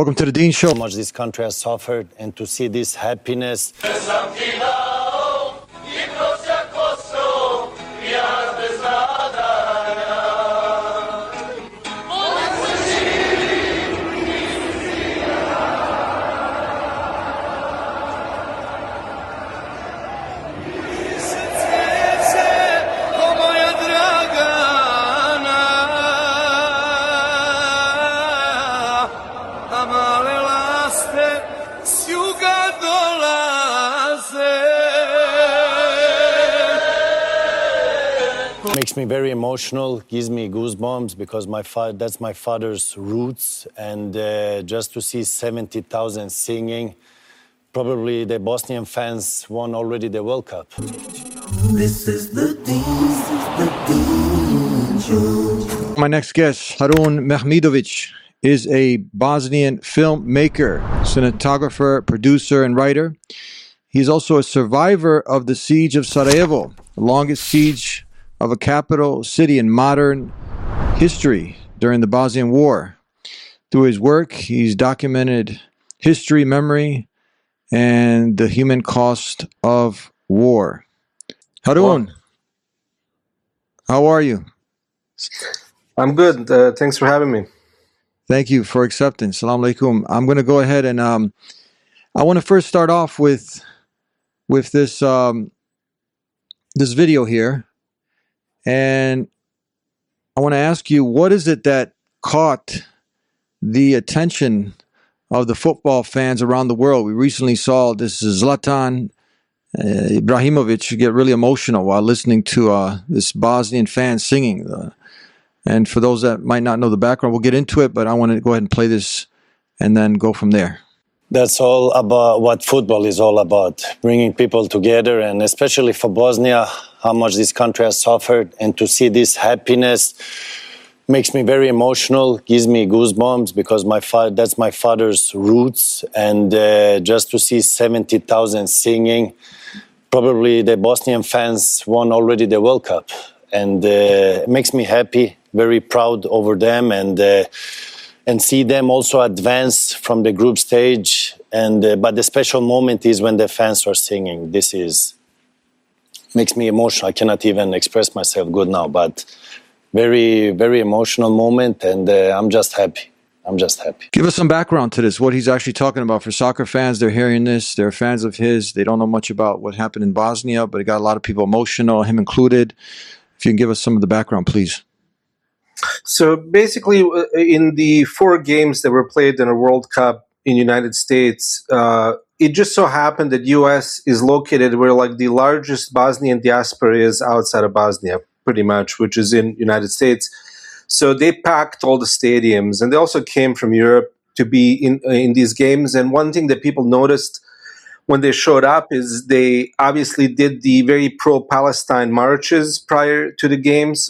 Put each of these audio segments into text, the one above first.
Welcome to the Dean Show. How much this country has suffered, and to see this happiness. Makes me very emotional, gives me goosebumps, because that's my father's roots, and just to see 70,000 singing, probably the Bosnian fans won already the World Cup. This is the Dean Show. My next guest, Harun Mehmidovic, is a Bosnian filmmaker, cinematographer, producer, and writer. He's also a survivor of the siege of Sarajevo, the longest siege of a capital city in modern history during the Bosnian War. Through his work, he's documented history, memory, and the human cost of war. Harun, how are you? I'm good. Thanks for having me. Thank you for accepting. Salam alaikum. I'm going to go ahead and I want to first start off with this this video here. And I want to ask you, what is it that caught the attention of the football fans around the world? We recently saw this Zlatan Ibrahimovic get really emotional while listening to this Bosnian fan singing. And for those that might not know the background, we'll get into it, but I want to go ahead and play this and then go from there. That's all about what football is all about, bringing people together, and especially for Bosnia, how much this country has suffered, and to see this happiness makes me very emotional, gives me goosebumps, because that's my father's roots, and just to see 70,000 singing, probably the Bosnian fans won already the World Cup, and it makes me happy, very proud over them, and see them also advance from the group stage. But the special moment is when the fans are singing. Makes me emotional. I cannot even express myself good now, but very, very emotional moment, and I'm just happy. Give us some background to this, what he's actually talking about. For soccer fans, they're hearing this, they're fans of his, they don't know much about what happened in Bosnia, but it got a lot of people emotional, him included. If you can give us some of the background, please. So basically, in the 4 games that were played in a World Cup in the United States, it just so happened that U.S. is located where like the largest Bosnian diaspora is outside of Bosnia, pretty much, which is in United States. So they packed all the stadiums, and they also came from Europe to be in these games. And one thing that people noticed when they showed up is they obviously did the very pro-Palestine marches prior to the games.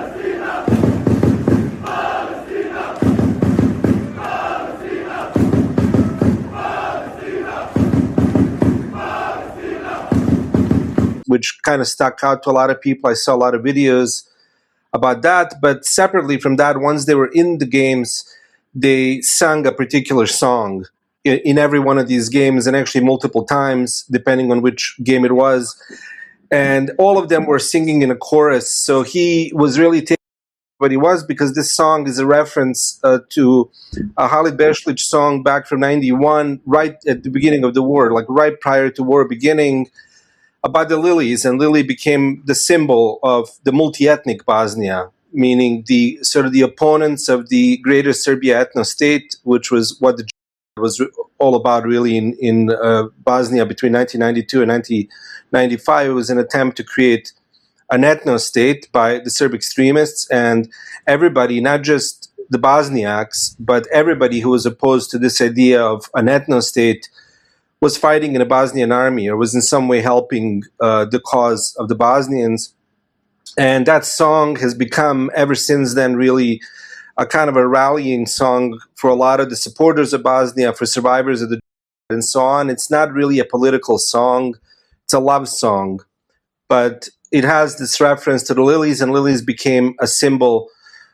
Which kind of stuck out to a lot of people. I saw a lot of videos about that. But separately from that, once they were in the games, they sang a particular song in every one of these games, and actually multiple times, depending on which game it was. And all of them were singing in a chorus. So he was really taking what he was, because this song is a reference to a Halid Bešlić song back from 91, right at the beginning of the war, like right prior to war beginning, about the lilies, and lily became the symbol of the multi-ethnic Bosnia, meaning the sort of the opponents of the greater Serbia ethno-state, which was what the was all about really in Bosnia between 1992 and 1995. It was an attempt to create an ethno-state by the Serb extremists, and everybody, not just the Bosniaks, but everybody who was opposed to this idea of an ethno-state was fighting in a Bosnian army or was in some way helping the cause of the Bosnians. And that song has become, ever since then, really a kind of a rallying song for a lot of the supporters of Bosnia, for survivors of the and so on. It's not really a political song. It's a love song. But it has this reference to the lilies, and lilies became a symbol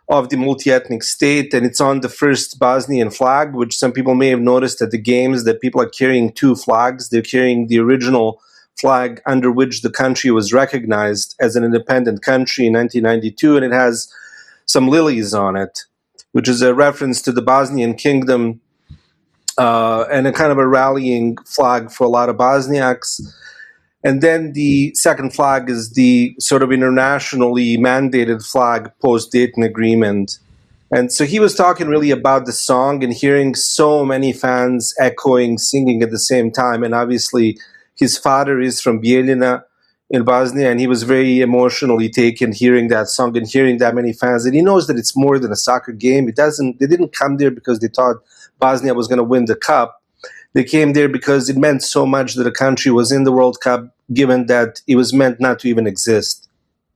of the multi-ethnic state, and it's on the first Bosnian flag, which some people may have noticed at the games that people are carrying two flags. They're carrying the original flag under which the country was recognized as an independent country in 1992, and it has some lilies on it, which is a reference to the Bosnian kingdom and a kind of a rallying flag for a lot of Bosniaks. And then the second flag is the sort of internationally mandated flag post-Dayton Agreement. And so he was talking really about the song and hearing so many fans echoing, singing at the same time. And obviously his father is from Bijeljina in Bosnia, and he was very emotionally taken hearing that song and hearing that many fans. And he knows that it's more than a soccer game. They didn't come there because they thought Bosnia was going to win the cup. They came there because it meant so much that a country was in the World Cup, given that it was meant not to even exist.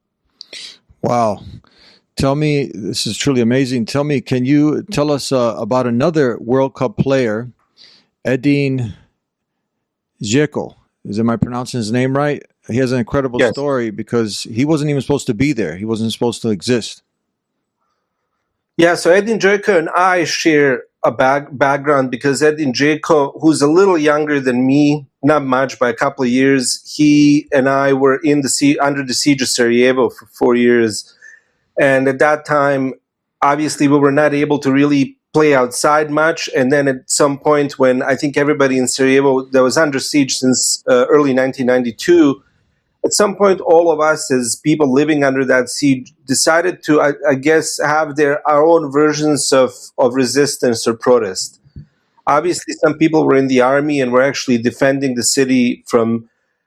Wow. Tell me, this is truly amazing. Tell me, can you tell us about another World Cup player, Edin Dzeko? Am I pronouncing his name right? He has an incredible story because he wasn't even supposed to be there. He wasn't supposed to exist. Yeah, so Edin Dzeko and I share a background because Edin Dzeko, who's a little younger than me, not much, by a couple of years, he and I were under the siege of Sarajevo for 4 years. And at that time, obviously, we were not able to really play outside much. And then at some point when I think everybody in Sarajevo that was under siege since early 1992, at some point, all of us as people living under that siege decided to, I guess, have our own versions of resistance or protest. Obviously, some people were in the army and were actually defending the city from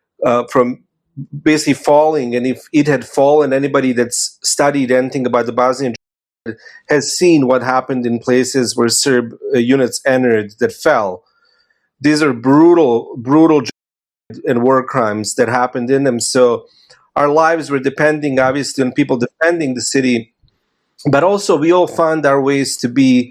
basically falling. And if it had fallen, anybody that's studied anything about the Bosnian has seen what happened in places where Serb units entered that fell. These are brutal and war crimes that happened in them. So our lives were depending, obviously, on people defending the city, but also we all found our ways to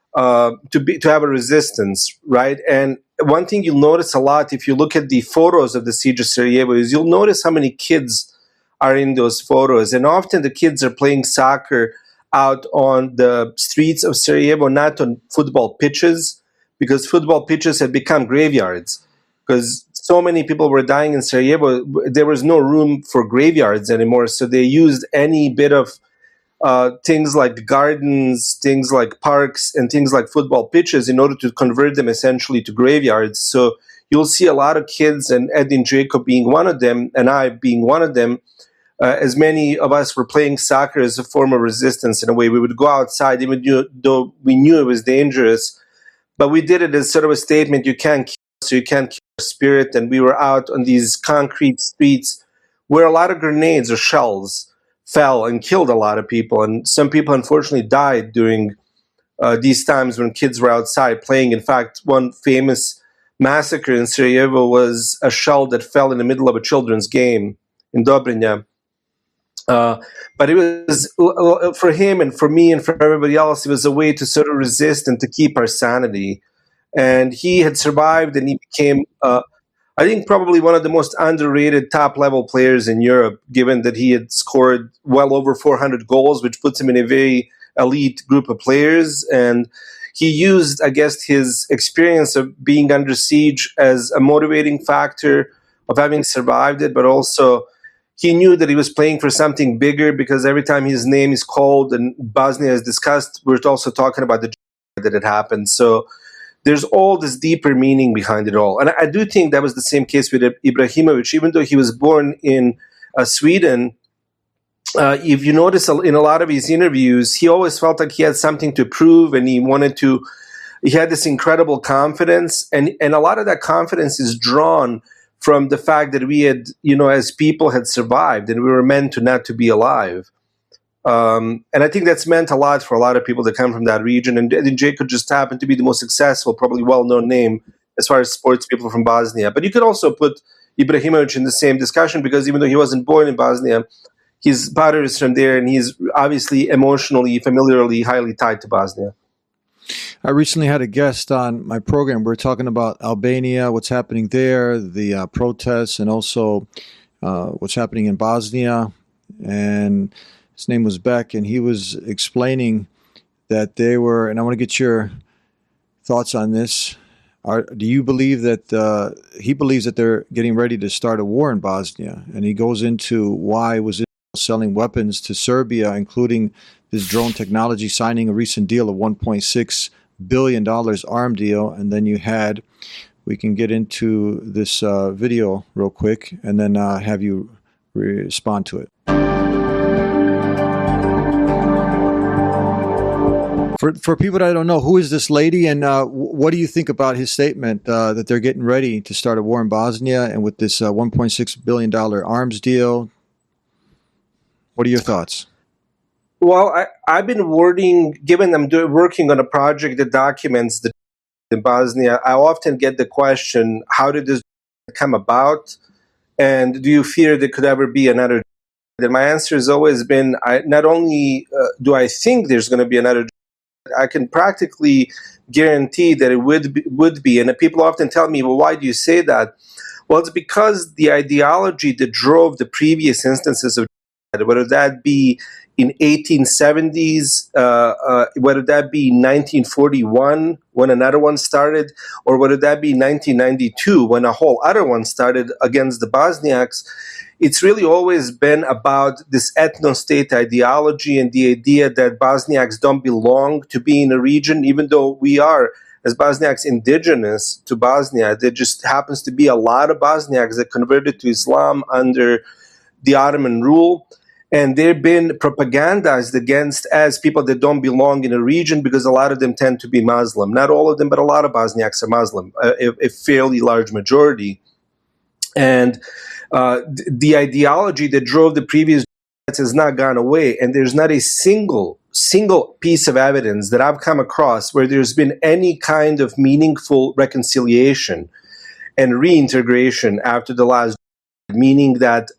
have a resistance, right? And one thing you'll notice a lot if you look at the photos of the siege of Sarajevo is you'll notice how many kids are in those photos, and often the kids are playing soccer out on the streets of Sarajevo, not on football pitches, because football pitches had become graveyards. Because so many people were dying in Sarajevo, there was no room for graveyards anymore. So they used any bit of things like gardens, things like parks, and things like football pitches in order to convert them essentially to graveyards. So you'll see a lot of kids, and Edin Dzeko being one of them, and I being one of them, as many of us were playing soccer as a form of resistance in a way. We would go outside even though we knew it was dangerous, but we did it as sort of a statement, you can't kill us, so you can't kill our spirit. And we were out on these concrete streets where a lot of grenades or shells fell and killed a lot of people. And some people, unfortunately, died during these times when kids were outside playing. In fact, one famous massacre in Sarajevo was a shell that fell in the middle of a children's game in Dobrinja. But it was, for him and for me and for everybody else, it was a way to sort of resist and to keep our sanity. And he had survived, and he became, I think, probably one of the most underrated top-level players in Europe, given that he had scored well over 400 goals, which puts him in a very elite group of players. And he used, I guess, his experience of being under siege as a motivating factor of having survived it, but also he knew that he was playing for something bigger, because every time his name is called and Bosnia is discussed, we're also talking about the that had happened. So there's all this deeper meaning behind it all. And I do think that was the same case with Ibrahimovic. Even though he was born in Sweden, if you notice in a lot of his interviews, he always felt like he had something to prove, and he had this incredible confidence. And a lot of that confidence is drawn from the fact that we had, as people had survived, and we were meant to not to be alive. And I think that's meant a lot for a lot of people that come from that region. And Edin Dzeko just happened to be the most successful, probably well-known name as far as sports people from Bosnia. But you could also put Ibrahimovic in the same discussion, because even though he wasn't born in Bosnia, his father is from there, and he's obviously emotionally, familiarly, highly tied to Bosnia. I recently had a guest on my program. We're talking about Albania, what's happening there, the protests, and also what's happening in Bosnia. And His name was Beck, and he was explaining that they were, and I want to get your thoughts on this. Do you believe that he believes that they're getting ready to start a war in Bosnia? And he goes into why was Israel selling weapons to Serbia, including this drone technology, signing a recent deal of $1.6 billion arm deal. And then we can get into this video real quick and then have you respond to it. For people that don't know, who is this lady, and what do you think about his statement that they're getting ready to start a war in Bosnia, and with this $1.6 billion arms deal? What are your thoughts? Well, I've been given I'm working on a project that documents the in Bosnia. I often get the question, how did this come about? And do you fear there could ever be another? And my answer has always been, not only do I think there's going to be another, I can practically guarantee that it would be. And people often tell me, well, why do you say that? Well, it's because the ideology that drove the previous instances of, whether that be in 1870s, whether that be 1941 when another one started, or whether that be 1992 when a whole other one started against the Bosniaks, it's really always been about this ethno-state ideology and the idea that Bosniaks don't belong to be in a region, even though we are, as Bosniaks, indigenous to Bosnia. There just happens to be a lot of Bosniaks that converted to Islam under the Ottoman rule, and they've been propagandized against as people that don't belong in a region because a lot of them tend to be Muslim. Not all of them, but a lot of Bosniaks are Muslim, a fairly large majority. And the ideology that drove the previous has not gone away, and there's not a single piece of evidence that I've come across where there's been any kind of meaningful reconciliation and reintegration after the last, meaning that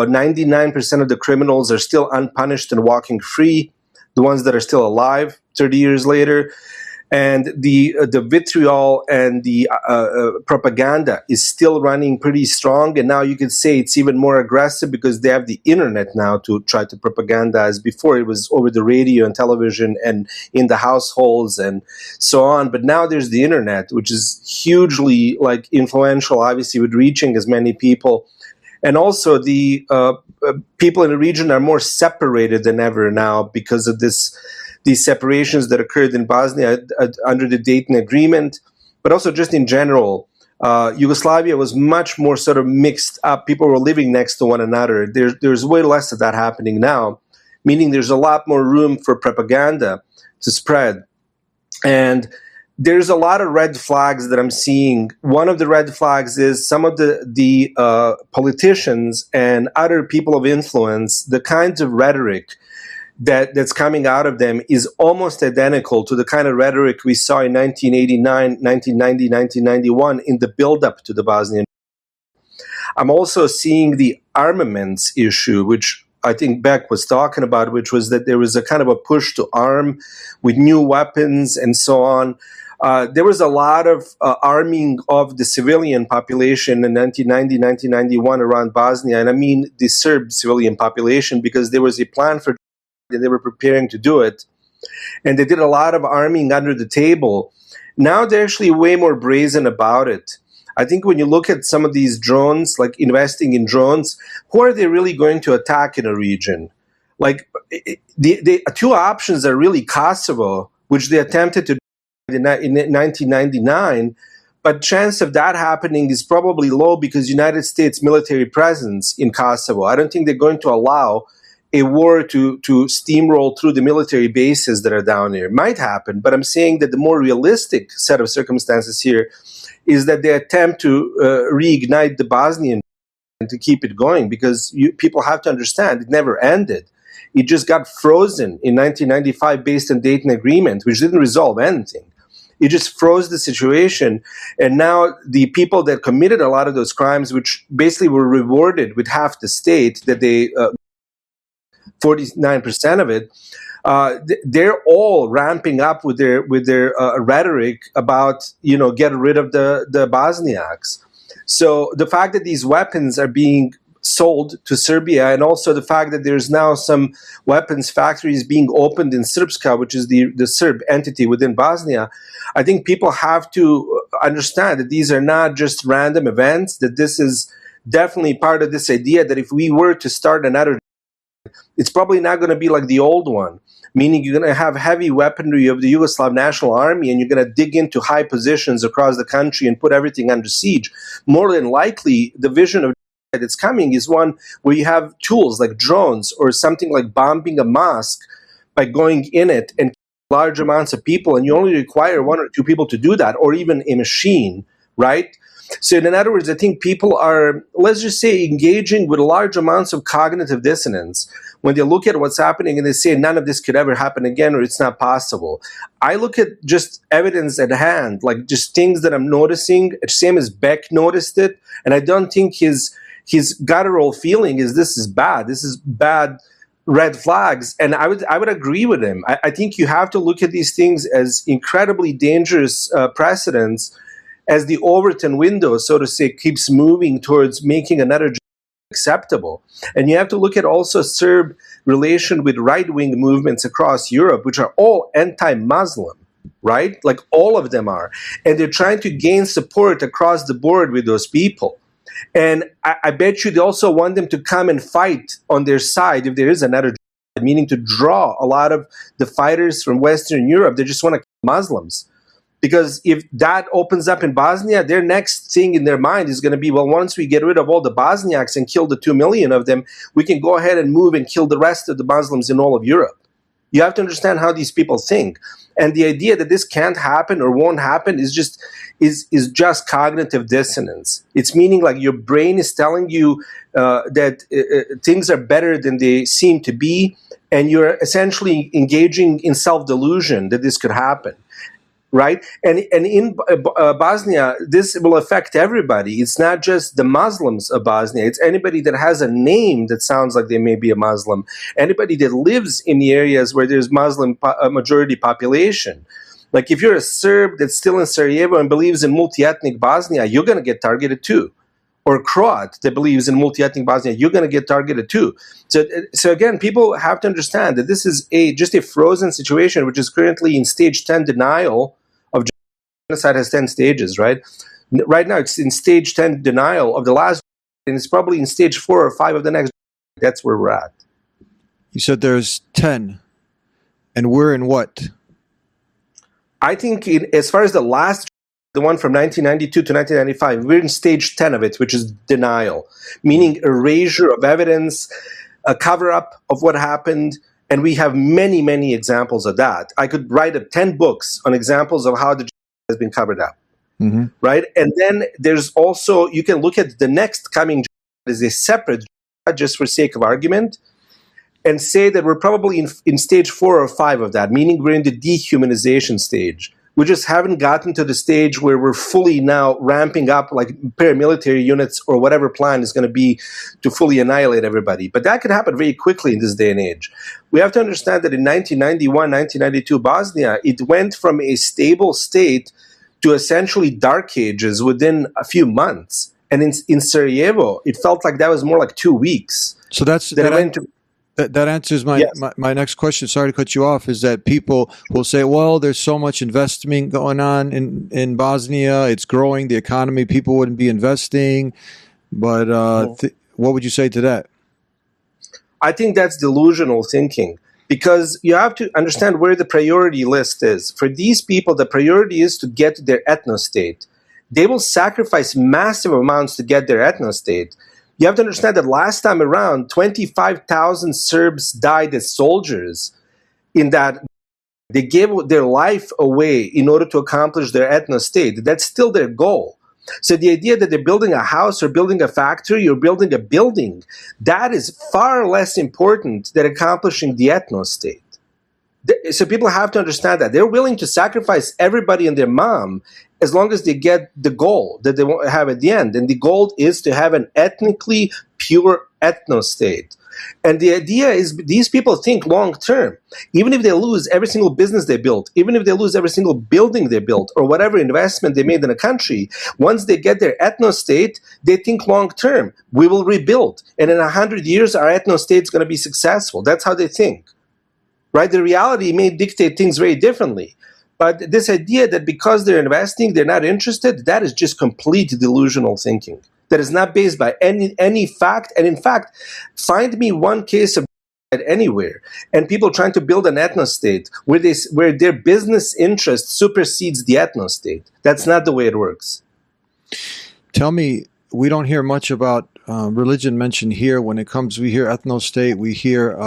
99% of the criminals are still unpunished and walking free, the ones that are still alive 30 years later. And the vitriol and the propaganda is still running pretty strong. And now you could say it's even more aggressive because they have the internet now to try to propagandize. Before it was over the radio and television and in the households and so on. But now there's the internet, which is hugely influential, obviously, with reaching as many people. And also the people in the region are more separated than ever now because of these separations that occurred in Bosnia under the Dayton Agreement, but also just in general. Yugoslavia was much more sort of mixed up. People were living next to one another. There's way less of that happening now, meaning there's a lot more room for propaganda to spread. And there's a lot of red flags that I'm seeing. One of the red flags is some of the politicians and other people of influence, the kinds of rhetoric that's coming out of them is almost identical to the kind of rhetoric we saw in 1989, 1990, 1991 in the build-up to the Bosnian. I'm also seeing the armaments issue, which I think Beck was talking about, which was that there was a kind of a push to arm with new weapons and so on. There was a lot of arming of the civilian population in 1990, 1991 around Bosnia, and I mean the Serb civilian population, because there was a plan for and they were preparing to do it. And they did a lot of arming under the table. Now they're actually way more brazen about it. I think when you look at some of these drones, like investing in drones, who are they really going to attack in a region? The two options are really Kosovo, which they attempted to do in 1999, but chance of that happening is probably low because United States military presence in Kosovo. I don't think they're going to allow a war to steamroll through the military bases that are down there. It might happen, but I'm saying that the more realistic set of circumstances here is that they attempt to reignite the Bosnian and to keep it going, because people have to understand it never ended. It just got frozen in 1995 based on Dayton Agreement, which didn't resolve anything. It just froze the situation, and now the people that committed a lot of those crimes, which basically were rewarded with half the state that they 49% of it, they're all ramping up with their rhetoric about, get rid of the Bosniaks. So the fact that these weapons are being sold to Serbia, and also the fact that there's now some weapons factories being opened in Srpska, which is the Serb entity within Bosnia, I think people have to understand that these are not just random events, that this is definitely part of this idea that if we were to start another, it's probably not going to be like the old one, meaning you're going to have heavy weaponry of the Yugoslav National Army and you're going to dig into high positions across the country and put everything under siege. More than likely, the vision of that's coming is one where you have tools like drones or something like bombing a mosque by going in it and large amounts of people, and you only require one or two people to do that, or even a machine, right? So in other words, I think people are, let's just say, engaging with large amounts of cognitive dissonance when they look at what's happening and they say none of this could ever happen again or it's not possible. I look at just evidence at hand, like just things that I'm noticing, same as Beck noticed it, and I don't think his guttural feeling is this is bad red flags, and I would agree with him. I think you have to look at these things as incredibly dangerous precedents as the Overton window, so to say, keeps moving towards making another acceptable. And you have to look at also Serb relation with right-wing movements across Europe, which are all anti-Muslim, right? Like all of them are. And they're trying to gain support across the board with those people. And I bet you they also want them to come and fight on their side if there is another, meaning to draw a lot of the fighters from Western Europe. They just want to kill Muslims. Because if that opens up in Bosnia, their next thing in their mind is going to be, well, once we get rid of all the Bosniaks and kill the 2 million of them, we can go ahead and move and kill the rest of the Muslims in all of Europe. You have to understand how these people think. And the idea that this can't happen or won't happen is just cognitive dissonance. It's meaning like your brain is telling you that things are better than they seem to be, and you're essentially engaging in self-delusion that this could happen. Right? And in Bosnia, this will affect everybody. It's not just the Muslims of Bosnia. It's anybody that has a name that sounds like they may be a Muslim. Anybody that lives in the areas where there's Muslim majority population. Like if you're a Serb that's still in Sarajevo and believes in multi-ethnic Bosnia, you're going to get targeted too. Or Croat that believes in multi-ethnic Bosnia, you're going to get targeted too. So again, people have to understand that this is just a frozen situation, which is currently in stage 10 denial of genocide. Has 10 stages, right? Right now, it's in stage 10 denial of the last, and it's probably in stage 4 or 5 of the next. That's where we're at. You said there's 10, and we're in what? I think as far as the last, the one from 1992 to 1995, we're in stage 10 of it, which is denial, meaning erasure of evidence, a cover-up of what happened, and we have many, many examples of that. I could write 10 books on examples of how the has been covered up, right? And then there's also, you can look at the next coming as a separate, just for sake of argument, and say that we're probably in stage 4 or 5 of that, meaning we're in the dehumanization stage. We just haven't gotten to the stage where we're fully now ramping up like paramilitary units or whatever plan is going to be to fully annihilate everybody. But that could happen very quickly in this day and age. We have to understand that in 1991, 1992 Bosnia, it went from a stable state to essentially dark ages within a few months. And in Sarajevo, it felt like that was more like 2 weeks. So that answers my next question. Sorry to cut you off. Is that people will say, well, there's so much investment going on in Bosnia. It's growing, the economy. People wouldn't be investing. But what would you say to that? I think that's delusional thinking, because you have to understand where the priority list is. For these people, the priority is to get their ethno-state. They will sacrifice massive amounts to get their ethno-state. You have to understand that last time around, 25,000 Serbs died as soldiers in that they gave their life away in order to accomplish their ethno-state. That's still their goal. So the idea that they're building a house or building a factory or building a building, that is far less important than accomplishing the ethno-state. So people have to understand that. They're willing to sacrifice everybody and their mom as long as they get the goal that they have at the end. And the goal is to have an ethnically pure ethno-state. And the idea is these people think long term. Even if they lose every single business they built, even if they lose every single building they built, or whatever investment they made in a country, once they get their ethno-state, they think long term. We will rebuild. And in 100 years, our ethno-state is going to be successful. That's how they think. Right? The reality may dictate things very differently. But this idea that because they're investing, they're not interested, that is just complete delusional thinking. That is not based by any fact. And in fact, find me one case of anywhere and people trying to build an ethno-state where their business interest supersedes the ethno-state. That's not the way it works. Tell me, we don't hear much about religion mentioned here. When it comes, we hear ethno-state, we hear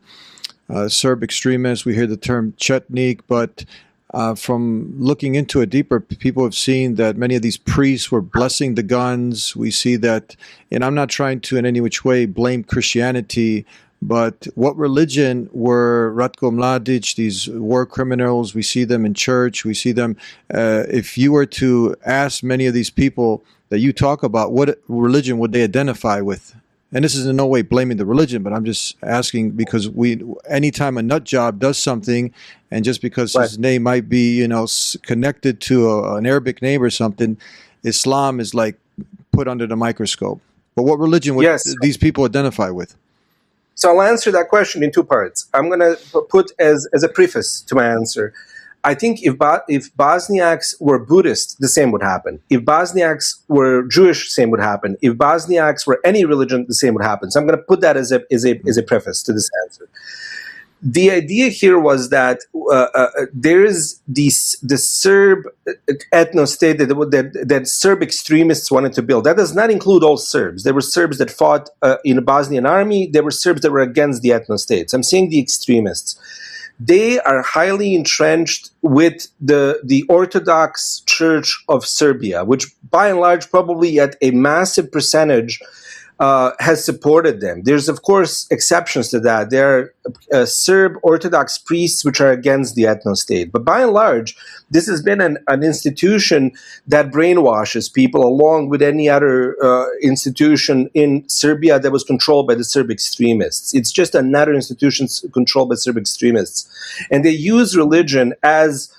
Serb extremists, we hear the term Chetnik, but from looking into it deeper, people have seen that many of these priests were blessing the guns. We see that, and I'm not trying to in any which way blame Christianity, but what religion were Ratko Mladic, these war criminals? We see them in church. We see them. If you were to ask many of these people that you talk about, what religion would they identify with? And this is in no way blaming the religion, but I'm just asking because anytime a nut job does something, and just because his name might be, connected to an Arabic name or something, Islam is like put under the microscope. But what religion would these people identify with? So I'll answer that question in two parts. I'm going to put as a preface to my answer. I think if Bosniaks were Buddhist, the same would happen. If Bosniaks were Jewish, same would happen. If Bosniaks were any religion, the same would happen. So I'm going to put that as a preface to this answer. The idea here was that there is the Serb ethno-state that Serb extremists wanted to build. That does not include all Serbs. There were Serbs that fought in the Bosnian army. There were Serbs that were against the ethno-states. I'm saying the extremists. They are highly entrenched with the Orthodox Church of Serbia, which by and large probably at a massive percentage has supported them. There's, of course, exceptions to that. There are Serb Orthodox priests which are against the ethno-state. But by and large, this has been an institution that brainwashes people along with any other institution in Serbia that was controlled by the Serb extremists. It's just another institution controlled by Serb extremists. And they use religion as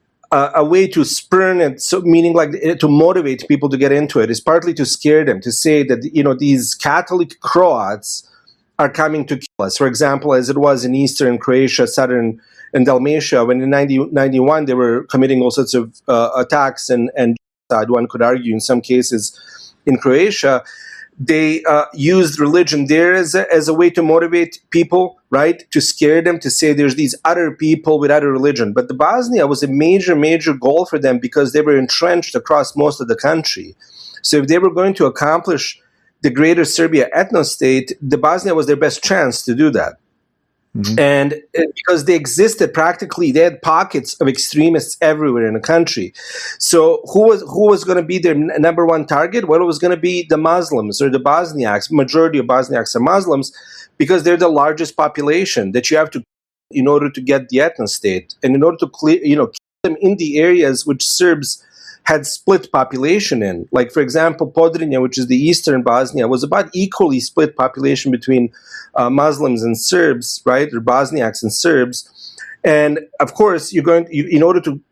a way to spurn it, so meaning like to motivate people to get into it, is partly to scare them, to say that these Catholic Croats are coming to kill us. For example, as it was in eastern Croatia, southern and Dalmatia, when in 1991 they were committing all sorts of attacks and genocide, one could argue in some cases in Croatia. They used religion there as a way to motivate people, right? To scare them, to say there's these other people with other religion. But the Bosnia was a major, major goal for them because they were entrenched across most of the country. So if they were going to accomplish the greater Serbia ethno-state, the Bosnia was their best chance to do that. Mm-hmm. And because they existed practically, they had pockets of extremists everywhere in the country. So who was going to be their number one target? Well, it was going to be the Muslims or the Bosniaks. Majority of Bosniaks are Muslims because they're the largest population that you have to, in order to get the ethno-state, and in order to keep them in the areas which Serbs had split population in. Like, for example, Podrinja, which is the eastern Bosnia, was about equally split population between Muslims and Serbs, right, or Bosniaks and Serbs. And, of course, in order to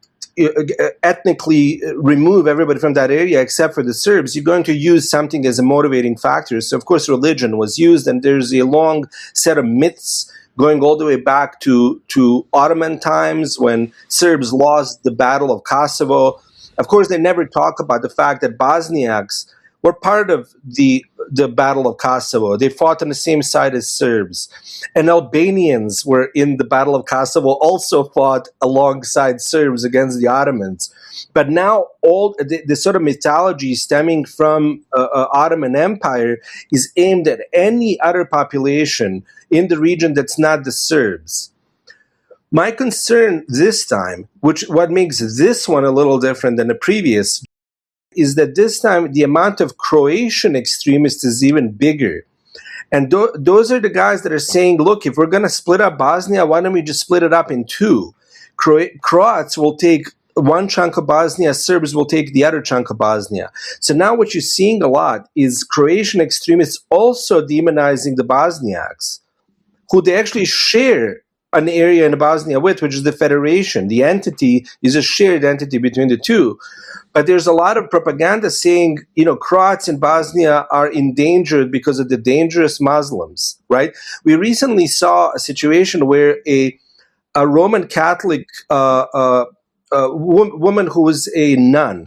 ethnically remove everybody from that area except for the Serbs, you're going to use something as a motivating factor. So, of course, religion was used, and there's a long set of myths going all the way back to Ottoman times when Serbs lost the Battle of Kosovo. Of course, they never talk about the fact that Bosniaks were part of the Battle of Kosovo. They fought on the same side as Serbs. And Albanians were in the Battle of Kosovo, also fought alongside Serbs against the Ottomans. But now all the sort of mythology stemming from Ottoman Empire is aimed at any other population in the region that's not the Serbs. My concern this time, what makes this one a little different than the previous, is that this time the amount of Croatian extremists is even bigger. And those are the guys that are saying, look, if we're going to split up Bosnia, why don't we just split it up in two? Croats will take one chunk of Bosnia, Serbs will take the other chunk of Bosnia. So now what you're seeing a lot is Croatian extremists also demonizing the Bosniaks, who they actually share an area in Bosnia with, which is the federation. The entity is a shared entity between the two. But there's a lot of propaganda saying, Croats in Bosnia are endangered because of the dangerous Muslims, right? We recently saw a situation where a Roman Catholic woman who was a nun,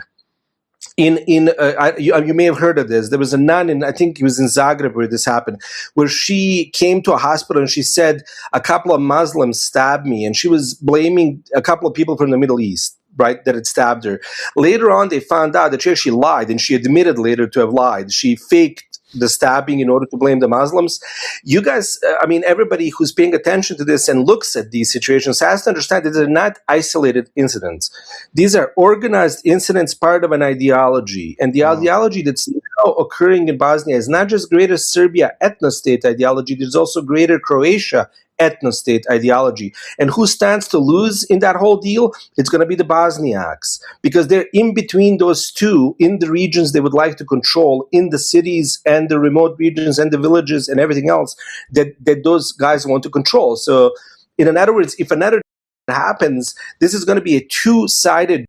you may have heard of this. There was a nun I think it was in Zagreb where this happened, where she came to a hospital and she said, a couple of Muslims stabbed me, and she was blaming a couple of people from the Middle East, right, that had stabbed her. Later on, they found out that she actually lied, and she admitted later to have lied. She faked the stabbing in order to blame the Muslims. You guys, everybody who's paying attention to this and looks at these situations has to understand that they're not isolated incidents. These are organized incidents, part of an ideology. And the ideology that's now occurring in Bosnia is not just greater Serbia ethno-state ideology, there's also greater Croatia ethno-state ideology. And who stands to lose in that whole deal? It's going to be the Bosniaks, because they're in between those two in the regions they would like to control, in the cities and the remote regions and the villages and everything else that those guys want to control. So in other words, if another happens, this is going to be a two-sided.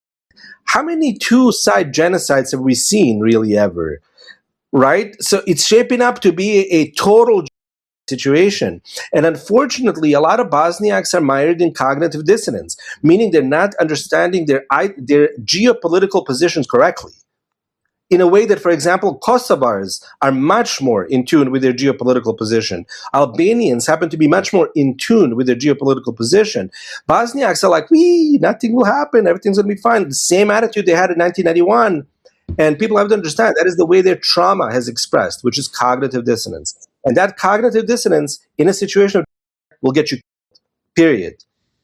How many two-side genocides have we seen really ever? Right? So it's shaping up to be a total situation. And unfortunately, a lot of Bosniaks are mired in cognitive dissonance, meaning they're not understanding their geopolitical positions correctly. In a way that, for example, Kosovars are much more in tune with their geopolitical position. Albanians happen to be much more in tune with their geopolitical position. Bosniaks are like, nothing will happen, everything's going to be fine. The same attitude they had in 1991. And people have to understand that is the way their trauma has expressed, which is cognitive dissonance. And that cognitive dissonance in a situation will get you, period.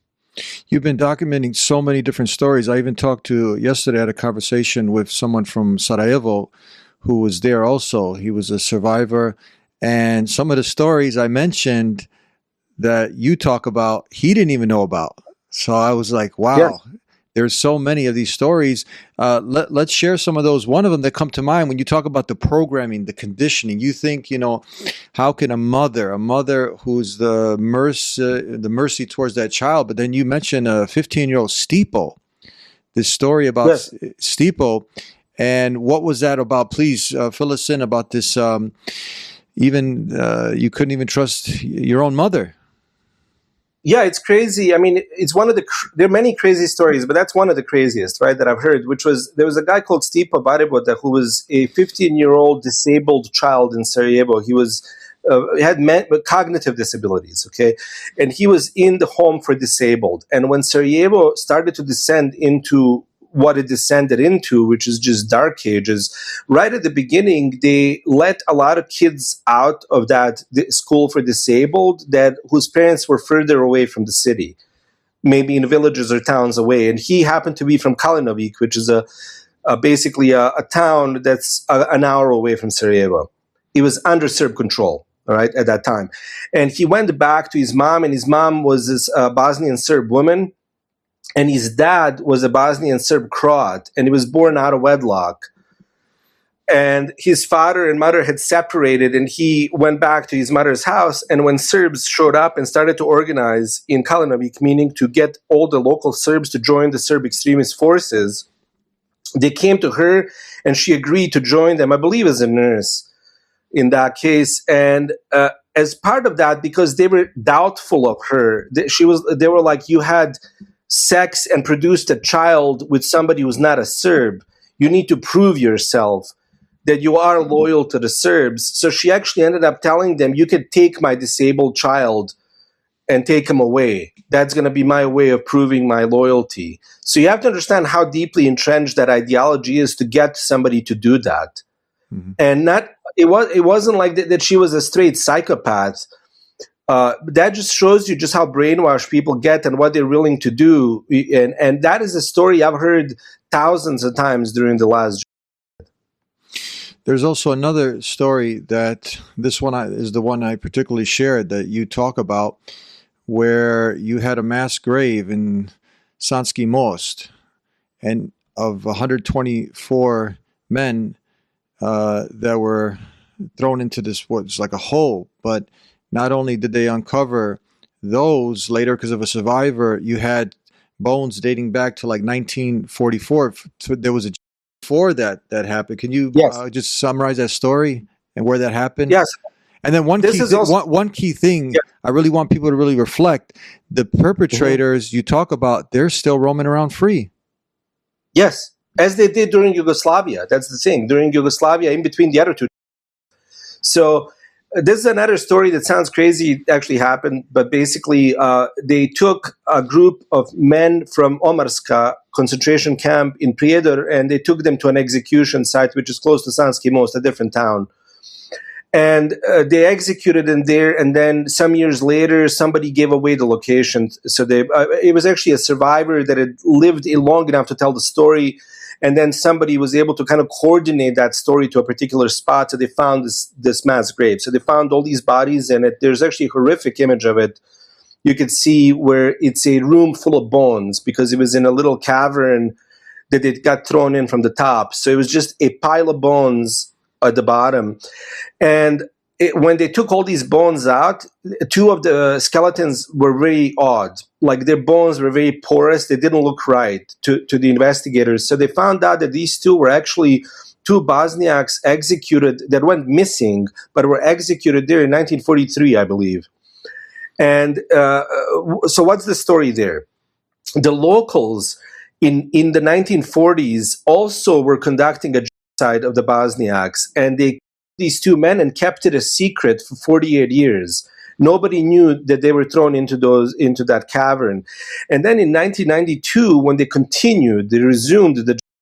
You've been documenting so many different stories. I even yesterday, I had a conversation with someone from Sarajevo who was there also. He was a survivor. And some of the stories I mentioned that you talk about, he didn't even know about. So I was like, wow. Yes. There's so many of these stories. Let's share some of those. One of them that come to mind when you talk about the programming, the conditioning. You think, how can a mother who's the mercy towards that child, but then you mentioned a 15-year-old Stipo. This story about Stipo, and what was that about? Please fill us in about this. You couldn't even trust your own mother. Yeah, it's crazy. It's there are many crazy stories, but that's one of the craziest, right, that I've heard, there was a guy called Stipo Baribota who was a 15-year-old disabled child in Sarajevo. He had cognitive disabilities, okay? And he was in the home for disabled. And when Sarajevo started to descend into what it descended into, which is just dark ages, right at the beginning, they let a lot of kids out of that school for disabled whose parents were further away from the city, maybe in villages or towns away. And he happened to be from Kalinovic, which is basically a town that's an hour away from Sarajevo. It was under Serb control, all right, at that time. And he went back to his mom, and his mom was this Bosnian Serb woman. And his dad was a Bosnian Serb Croat, and he was born out of wedlock. And his father and mother had separated, and he went back to his mother's house. And when Serbs showed up and started to organize in Kalinovic, meaning to get all the local Serbs to join the Serb extremist forces, they came to her, and she agreed to join them, I believe as a nurse in that case. And as part of that, because they were doubtful of her, they were like, you had sex and produced a child with somebody who's not a Serb. You need to prove yourself that you are loyal to the Serbs. So she actually ended up telling them, you could take my disabled child and take him away. That's going to be my way of proving my loyalty. So you have to understand how deeply entrenched that ideology is to get somebody to do that. Mm-hmm. And it wasn't like that she was a straight psychopath. That just shows you just how brainwashed people get and what they're willing to do. And that is a story I've heard thousands of times during the last. There's also another story that this one is the one I particularly shared that you talk about, where you had a mass grave in Sanski Most, and of 124 men that were thrown into this what's like a hole. But not only did they uncover those later because of a survivor, you had bones dating back to like 1944. So there was a before that happened. Can you Yes. just summarize that story and where that happened? Yes. And then one key thing Yeah. I really want people to really reflect: the perpetrators you talk about, they're still roaming around free. Yes, as they did during Yugoslavia. That's the thing. During Yugoslavia, in between the other two. So this is another story that sounds crazy. It actually happened, but basically they took a group of men from Omarska concentration camp in Prijedor, and they took them to an execution site, which is close to Sanski Most, a different town. And they executed them there, and then some years later, somebody gave away the location. So it was actually a survivor that had lived long enough to tell the story, and then somebody was able to kind of coordinate that story to a particular spot. So they found this mass grave. So they found all these bodies, and there's actually a horrific image of it. You could see where it's a room full of bones because it was in a little cavern that it got thrown in from the top. So it was just a pile of bones at the bottom. And when they took all these bones out, two of the skeletons were very odd. Like their bones were very porous. They didn't look right to the investigators. So they found out that these two were actually two Bosniaks executed that went missing, but were executed there in 1943, I believe. And so what's the story there? The locals in the 1940s also were conducting a genocide of the Bosniaks, and they these two men and kept it a secret for 48 years. Nobody knew that they were thrown into that cavern. And then in 1992, when they resumed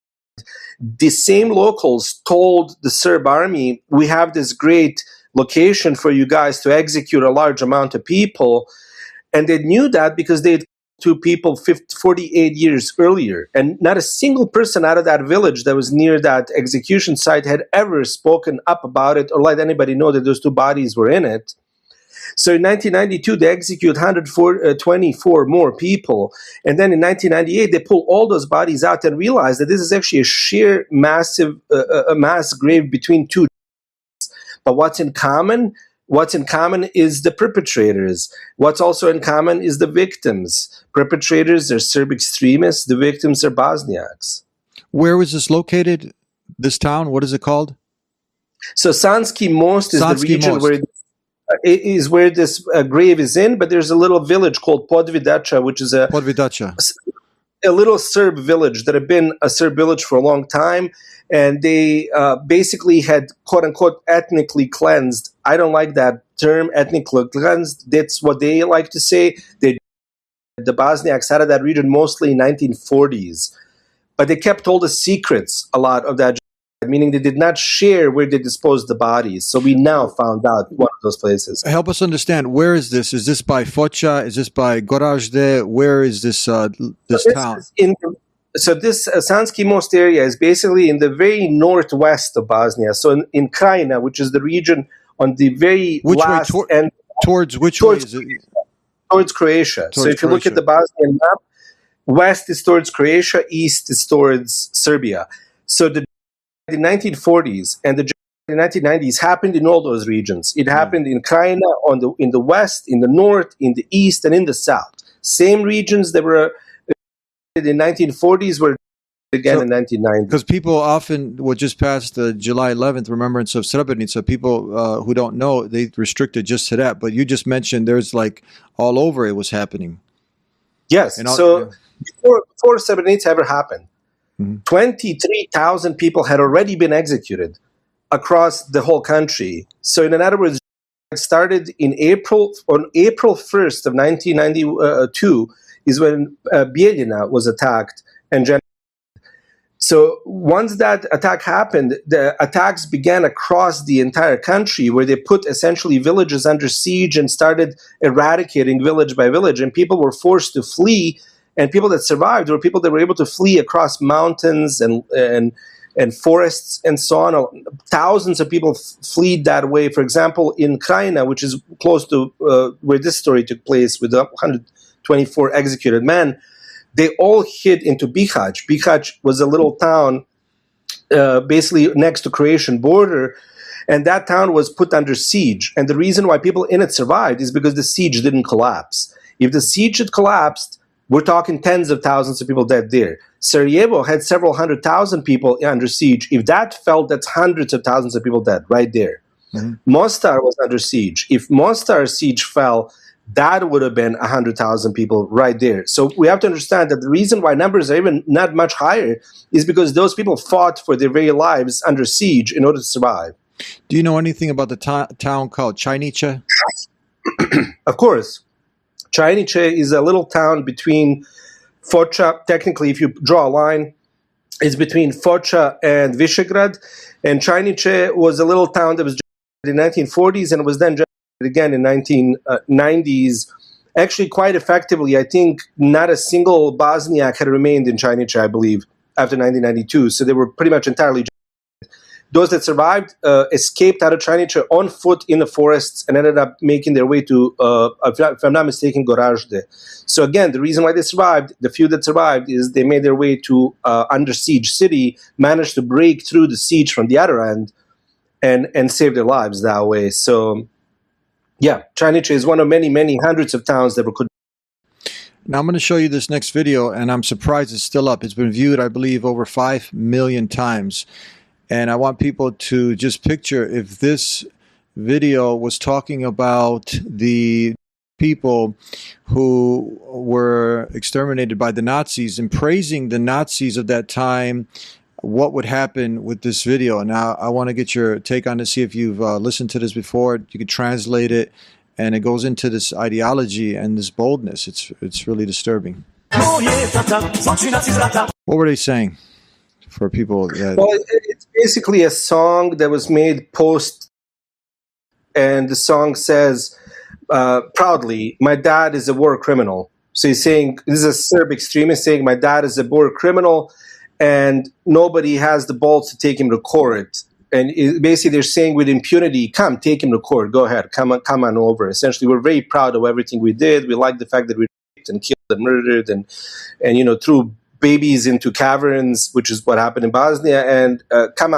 the same locals told the Serb army, we have this great location for you guys to execute a large amount of people. And they knew that because they had two people 48 years earlier. And not a single person out of that village that was near that execution site had ever spoken up about it or let anybody know that those two bodies were in it. So in 1992, they execute 124 more people. And then in 1998, they pull all those bodies out and realize that this is actually a sheer massive mass grave between two. But what's in common? What's in common is the perpetrators. What's also in common is the victims. Perpetrators are Serb extremists. The victims are Bosniaks. Where was this located, this town? What is it called? So Sanski Most is the region where this grave is in, but there's a little village called Podvidacha, which is a little Serb village that had been a Serb village for a long time. And they basically had, quote-unquote, ethnically cleansed. I don't like that term, ethnically cleansed. That's what they like to say. The Bosniaks out of that region mostly in 1940s. But they kept all the secrets, a lot of that, meaning they did not share where they disposed the bodies. So we now found out one of those places. Help us understand, where is this? Is this by Foča? Is this by Goražde? Where is this town? So this Sanski Most area is basically in the very northwest of Bosnia. So in Krajina, which is the region on the very last end. Towards which way is it? Towards Croatia. So if you look at the Bosnian map, west is towards Croatia, east is towards Serbia. So the 1940s and the 1990s happened in all those regions. It happened in Krajina, in the west, in the north, in the east, and in the south. Same regions that were in the 1940s were again in 1990s. Because people often will just pass the July 11th remembrance of Srebrenica. People who don't know, they restricted just to that. But you just mentioned there's like all over it was happening. Yes. Before Srebrenica ever happened, 23,000 people had already been executed across the whole country. So in other words, it started on April 1st of 1992 is when Bijeljina was attacked and generated. So once that attack happened, the attacks began across the entire country where they put essentially villages under siege and started eradicating village by village, and people were forced to flee. And people that survived were people that were able to flee across mountains and forests and so on. Thousands of people fled that way. For example, in Krajina, which is close to where this story took place with 124 executed men, they all hid into Bihać. Bihać was a little town basically next to Croatian border, and that town was put under siege. And the reason why people in it survived is because the siege didn't collapse. If the siege had collapsed, we're talking tens of thousands of people dead there. Sarajevo had several 100,000 people under siege. If that fell, that's hundreds of thousands of people dead right there. Mm-hmm. Mostar was under siege. If Mostar siege fell, that would have been 100,000 people right there. So we have to understand that the reason why numbers are even not much higher is because those people fought for their very lives under siege in order to survive. Do you know anything about the town called Chajnice? Of course. Chajnice is a little town between Foča. Technically, if you draw a line, it's between Foča and Visegrad. And Chajnice was a little town that was in the 1940s and was then again in 1990s. Actually, quite effectively, I think not a single Bosniak had remained in Chajnice, I believe, after 1992. So they were pretty much entirely. Those that survived escaped out of Chajnice on foot in the forests and ended up making their way to, if I'm not mistaken, Gorazde. So again, the reason why they survived, the few that survived, is they made their way to under siege city, managed to break through the siege from the other end, and save their lives that way. So, yeah, Chajnice is one of many, many hundreds of towns that were. Now I'm going to show you this next video, and I'm surprised it's still up. It's been viewed, I believe, over 5 million times. And I want people to just picture if this video was talking about the people who were exterminated by the Nazis and praising the Nazis of that time, what would happen with this video. Now, I want to get your take on this, see if you've listened to this before. You could translate it, and it goes into this ideology and this boldness. It's really disturbing. What were they saying? For people that... Well, it's basically a song that was made post, and the song says proudly, "My dad is a war criminal." So he's saying, this is a Serb extremist saying, my dad is a war criminal, and nobody has the balls to take him to court. And basically they're saying with impunity, come, take him to court, go ahead, come on over. Essentially, we're very proud of everything we did. We like the fact that we raped and killed and murdered and threw babies into caverns, which is what happened in Bosnia, and come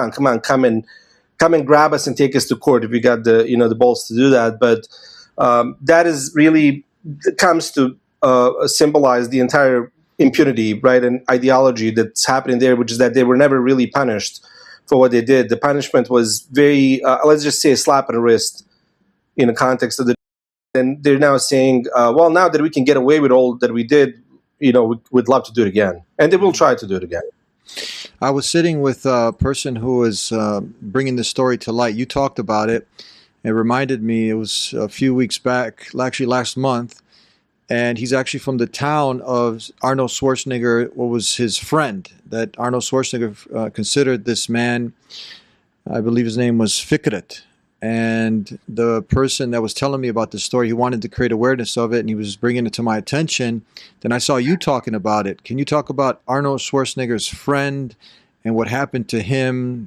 and grab us and take us to court if you got the balls to do that. But that is really comes to symbolize the entire impunity, right, and ideology that's happening there, which is that they were never really punished for what they did. The punishment was very, let's just say, a slap on the wrist in the context of the. And they're now saying, well, now that we can get away with all that we did, we'd love to do it again. And they will try to do it again. I was sitting with a person who was bringing the story to light. You talked about it. It reminded me, it was a few weeks back, actually last month, and he's actually from the town of Arnold Schwarzenegger, what was his friend, that Arnold Schwarzenegger considered this man, I believe his name was Fikret. And the person that was telling me about the story, he wanted to create awareness of it, and he was bringing it to my attention. Then I saw you talking about it. Can you talk about Arnold Schwarzenegger's friend and what happened to him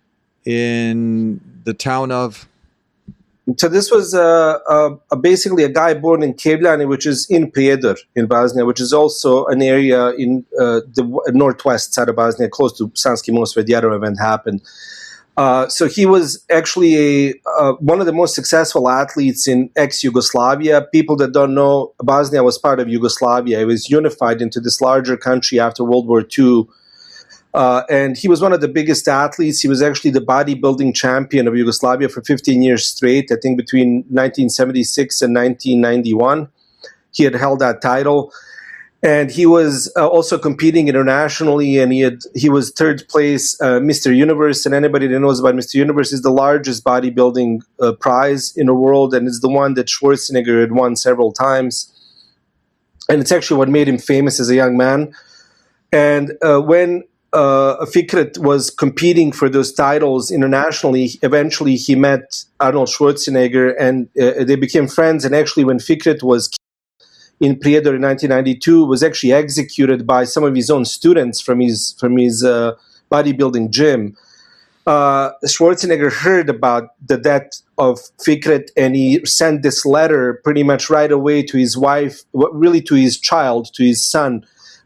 in the town of? So this was basically a guy born in Kevlani, which is in Prijedor in Bosnia, which is also an area in the northwest side of Bosnia, close to Sanski Most, where the other event happened. So he was actually one of the most successful athletes in ex-Yugoslavia. People that don't know, Bosnia was part of Yugoslavia. It was unified into this larger country after World War II. And he was one of the biggest athletes. He was actually the bodybuilding champion of Yugoslavia for 15 years straight, I think between 1976 and 1991. He had held that title. And he was also competing internationally, and he was third place Mr. Universe. And anybody that knows about Mr. Universe is the largest bodybuilding prize in the world, and it's the one that Schwarzenegger had won several times. And it's actually what made him famous as a young man. And when Fikret was competing for those titles internationally, eventually he met Arnold Schwarzenegger, and they became friends. And actually, when Fikret was in Prijedor in 1992, was actually executed by some of his own students from his bodybuilding gym. Schwarzenegger heard about the death of Fikret, and he sent this letter pretty much right away to his wife, really to his child, to his son,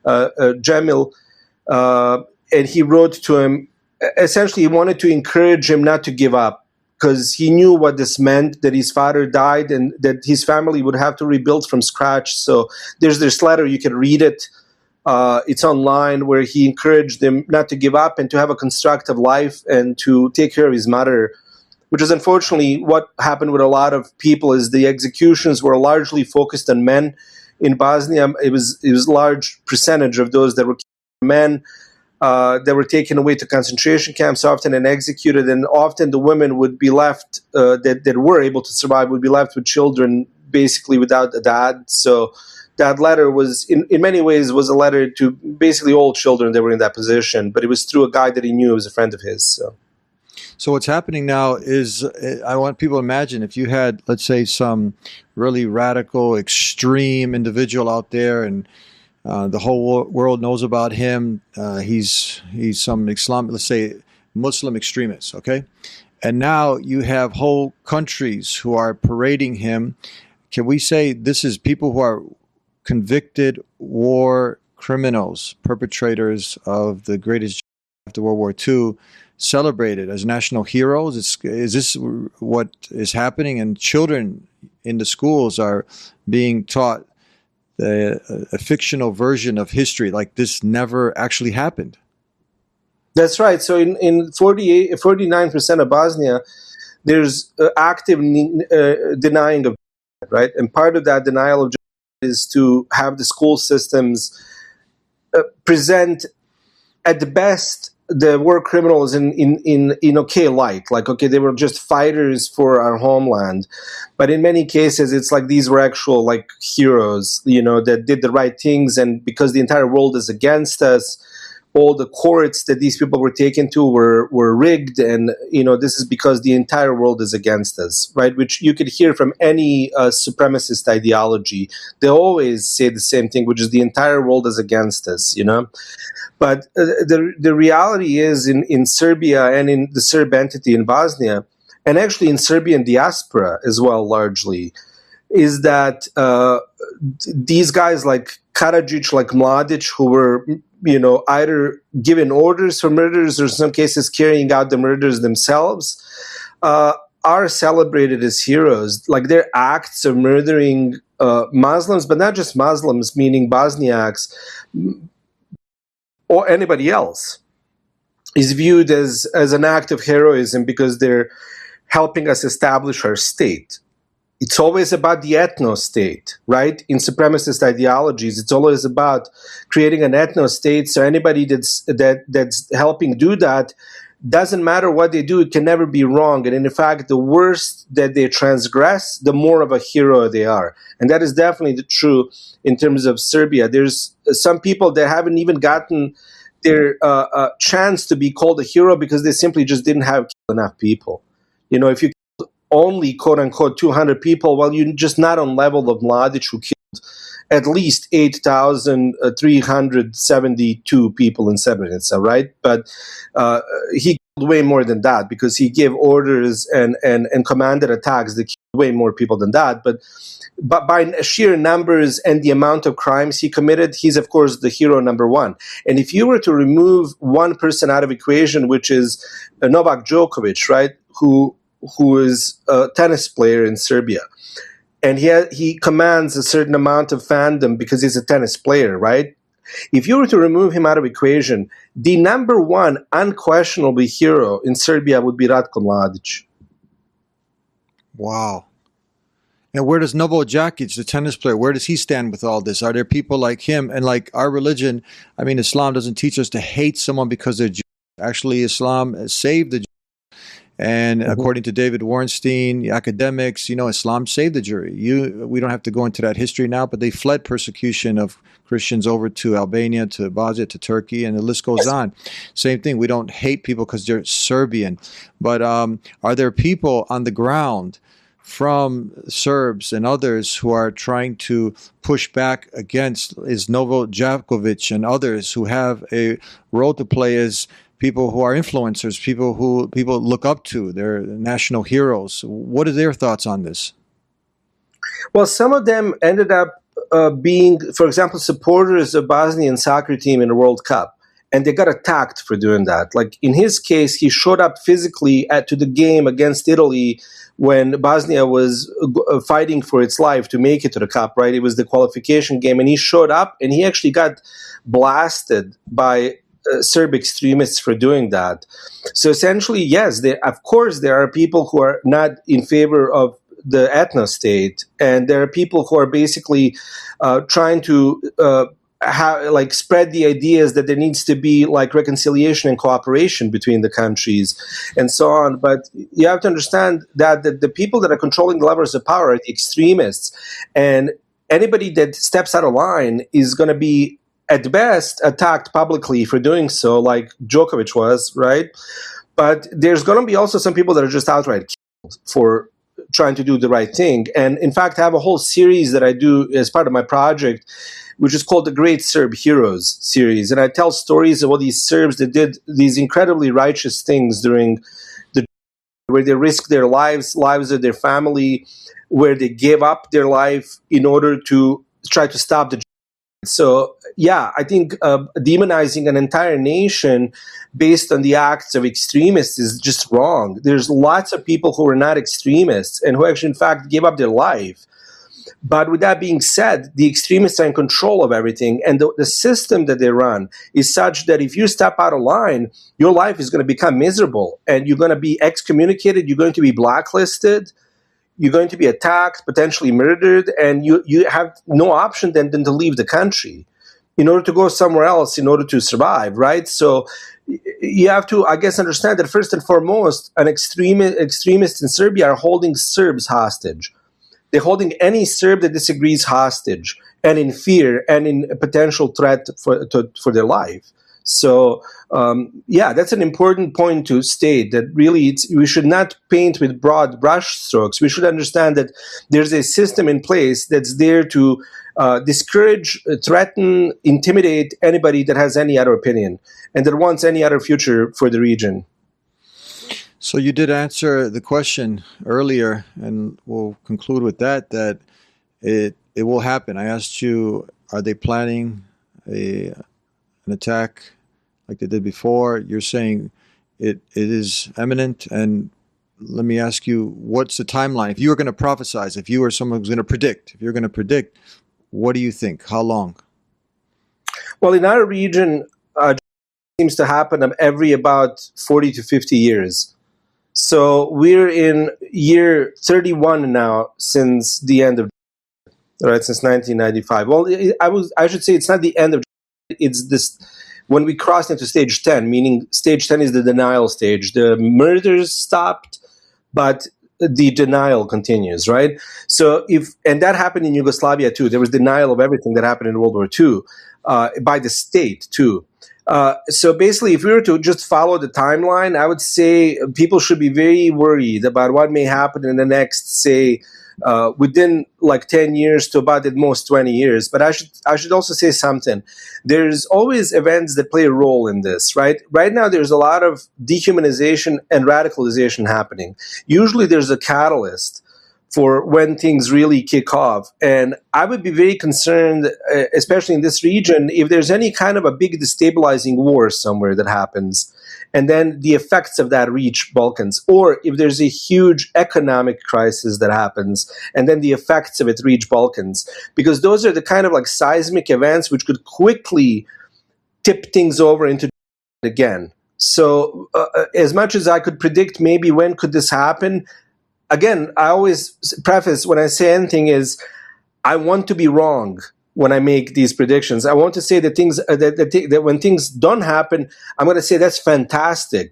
Jamil, and he wrote to him. Essentially, he wanted to encourage him not to give up, because he knew what this meant, that his father died and that his family would have to rebuild from scratch. So there's this letter, you can read it. It's online, where he encouraged him not to give up and to have a constructive life and to take care of his mother, which is unfortunately what happened with a lot of people. Is the executions were largely focused on men in Bosnia. It was a large percentage of those that were men. That were taken away to concentration camps often and executed, and often the women would be left, that were able to survive, would be left with children basically without a dad. So that letter was, in many ways, was a letter to basically all children that were in that position, but it was through a guy that he knew was a friend of his. So what's happening now is, I want people to imagine if you had, let's say, some really radical, extreme individual out there, and the whole world knows about him. He's some Islam, let's say, Muslim extremist, okay? And now you have whole countries who are parading him. Can we say this is people who are convicted war criminals, perpetrators of the greatest after World War II, celebrated as national heroes? Is this what is happening? And children in the schools are being taught a fictional version of history, like this never actually happened. That's right. So in 49% of Bosnia, there's active denying of, right? And part of that denial of is to have the school systems present, at the best, the war criminals in okay light, like, okay, they were just fighters for our homeland, but in many cases it's like these were actual like heroes, that did the right things, and because the entire world is against us, all the courts that these people were taken to were rigged, and this is because the entire world is against us, right? Which you could hear from any supremacist ideology. They always say the same thing, which is the entire world is against us, But the reality is in Serbia and in the Serb entity in Bosnia, and actually in Serbian diaspora as well, largely, is that these guys like Karadzic, like Mladic, who were either given orders for murders or in some cases carrying out the murders themselves, are celebrated as heroes. Like their acts of murdering Muslims, but not just Muslims, meaning Bosniaks, or anybody else, is viewed as an act of heroism because they're helping us establish our state. It's always about the ethno-state, right? In supremacist ideologies, it's always about creating an ethno-state. So anybody that's helping do that, doesn't matter what they do, it can never be wrong. And in fact, the worse that they transgress, the more of a hero they are. And that is definitely true in terms of Serbia. There's some people that haven't even gotten their chance to be called a hero because they simply just didn't have enough people. If you only, quote unquote, 200 people, well, you're just not on level of Mladic, who killed at least 8,372 people in Srebrenica, right? But he killed way more than that because he gave orders and commanded attacks that killed way more people than that. But by sheer numbers and the amount of crimes he committed, he's, of course, the hero number one. And if you were to remove one person out of equation, which is Novak Djokovic, right, who is a tennis player in Serbia, and he commands a certain amount of fandom because he's a tennis player, right? If you were to remove him out of equation, the number one unquestionably hero in Serbia would be Ratko Mladic. Wow. And where does Novak Djokovic, the tennis player, where does he stand with all this? Are there people like him? And like our religion, I mean, Islam doesn't teach us to hate someone because they're Jewish. Actually, Islam saved the Jews. And according to David Warnstein, the academics, Islam saved the Jewry. We don't have to go into that history now, but they fled persecution of Christians over to Albania, to Bosnia, to Turkey, and the list goes on. Same thing. We don't hate people because they're Serbian. But are there people on the ground from Serbs and others who are trying to push back against Novak Djokovic and others who have a role to play as people who are influencers, people who people look up to, they're national heroes? What are their thoughts on this? Well, some of them ended up being, for example, supporters of Bosnian soccer team in the World Cup, and they got attacked for doing that. Like in his case, he showed up physically to the game against Italy when Bosnia was fighting for its life to make it to the cup, right? It was the qualification game, and he showed up, and he actually got blasted by Serb extremists for doing that. So essentially, yes, of course, there are people who are not in favor of the ethno state, and there are people who are basically trying to spread the ideas that there needs to be like reconciliation and cooperation between the countries and so on. But you have to understand that the people that are controlling the levers of power are the extremists, and anybody that steps out of line is going to be at best attacked publicly for doing so, like Djokovic was, right? But there's going to be also some people that are just outright killed for trying to do the right thing. And in fact, I have a whole series that I do as part of my project, which is called the Great Serb Heroes series. And I tell stories of all these Serbs that did these incredibly righteous things during where they risked their lives of their family, where they gave up their life in order to try to stop the. So, yeah, I think demonizing an entire nation based on the acts of extremists is just wrong. There's lots of people who are not extremists and who actually, in fact, gave up their life. But with that being said, the extremists are in control of everything, and the system that they run is such that if you step out of line, your life is going to become miserable, and you're going to be excommunicated, you're going to be blacklisted, you're going to be attacked, potentially murdered, and you have no option than to leave the country in order to go somewhere else in order to survive, right? So you have to, I guess, understand that first and foremost, extremists in Serbia are holding Serbs hostage. They're holding any Serb that disagrees hostage and in fear and in a potential threat for their life. So, that's an important point to state, that really we should not paint with broad brush strokes. We should understand that there's a system in place that's there to discourage, threaten, intimidate anybody that has any other opinion and that wants any other future for the region. So you did answer the question earlier, and we'll conclude with that it will happen. I asked you, are they planning an attack like they did before? You're saying it is imminent, and let me ask you, what's the timeline? If you were going to prophesize, if you were someone who's going to predict, if you're going to predict, what do you think? How long? Well, in our region, it seems to happen every about 40 to 50 years. So we're in year 31 now since the end of, right, since 1995. Well, I should say it's not the end of, it's this, when we crossed into stage 10, meaning stage 10 is the denial stage. The murders stopped, but the denial continues, right? So and that happened in Yugoslavia too. There was denial of everything that happened in World War II by the state too. So basically, if we were to just follow the timeline, I would say people should be very worried about what may happen in the next, say, within like 10 years to about at most 20 years. But I should also say something. There's always events that play a role in this, right? Right now, there's a lot of dehumanization and radicalization happening. Usually, there's a catalyst for when things really kick off. And I would be very concerned, especially in this region, if there's any kind of a big destabilizing war somewhere that happens, and then the effects of that reach Balkans, or if there's a huge economic crisis that happens, and then the effects of it reach Balkans, because those are the kind of like seismic events which could quickly tip things over into again. So as much as I could predict maybe when could this happen, again, I always preface when I say anything is I want to be wrong when I make these predictions. I want to say that things that when things don't happen, I'm going to say that's fantastic.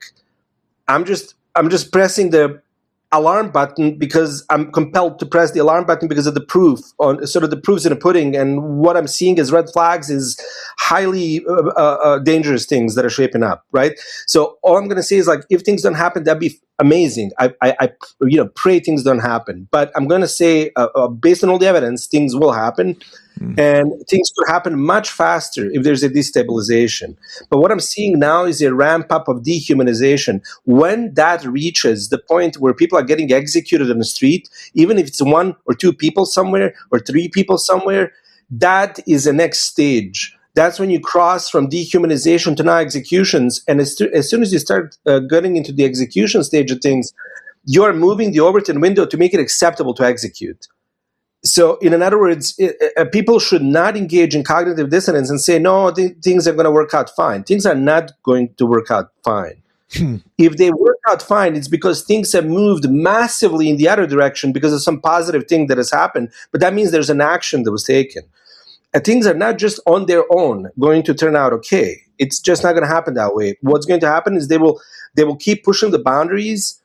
I'm just pressing the alarm button because I'm compelled to press the alarm button because of the proof, on sort of the proofs in the pudding, and what I'm seeing as red flags is highly dangerous things that are shaping up, right? So all I'm going to say is, like, if things don't happen, that'd be amazing. I pray things don't happen, but I'm going to say, based on all the evidence, things will happen. And things could happen much faster if there's a destabilization. But what I'm seeing now is a ramp up of dehumanization. When that reaches the point where people are getting executed on the street, even if it's one or two people somewhere or three people somewhere, That is the next stage. That's when you cross from dehumanization to now executions. And as soon as you start getting into the execution stage of things, you're moving the Overton window to make it acceptable to execute. So, in other words, people should not engage in cognitive dissonance and say, no, things are going to work out fine. Things are not going to work out fine. If they work out fine, it's because things have moved massively in the other direction because of some positive thing that has happened. But that means there's an action that was taken. And things are not just on their own going to turn out okay. It's just not going to happen that way. What's going to happen is they will keep pushing the boundaries.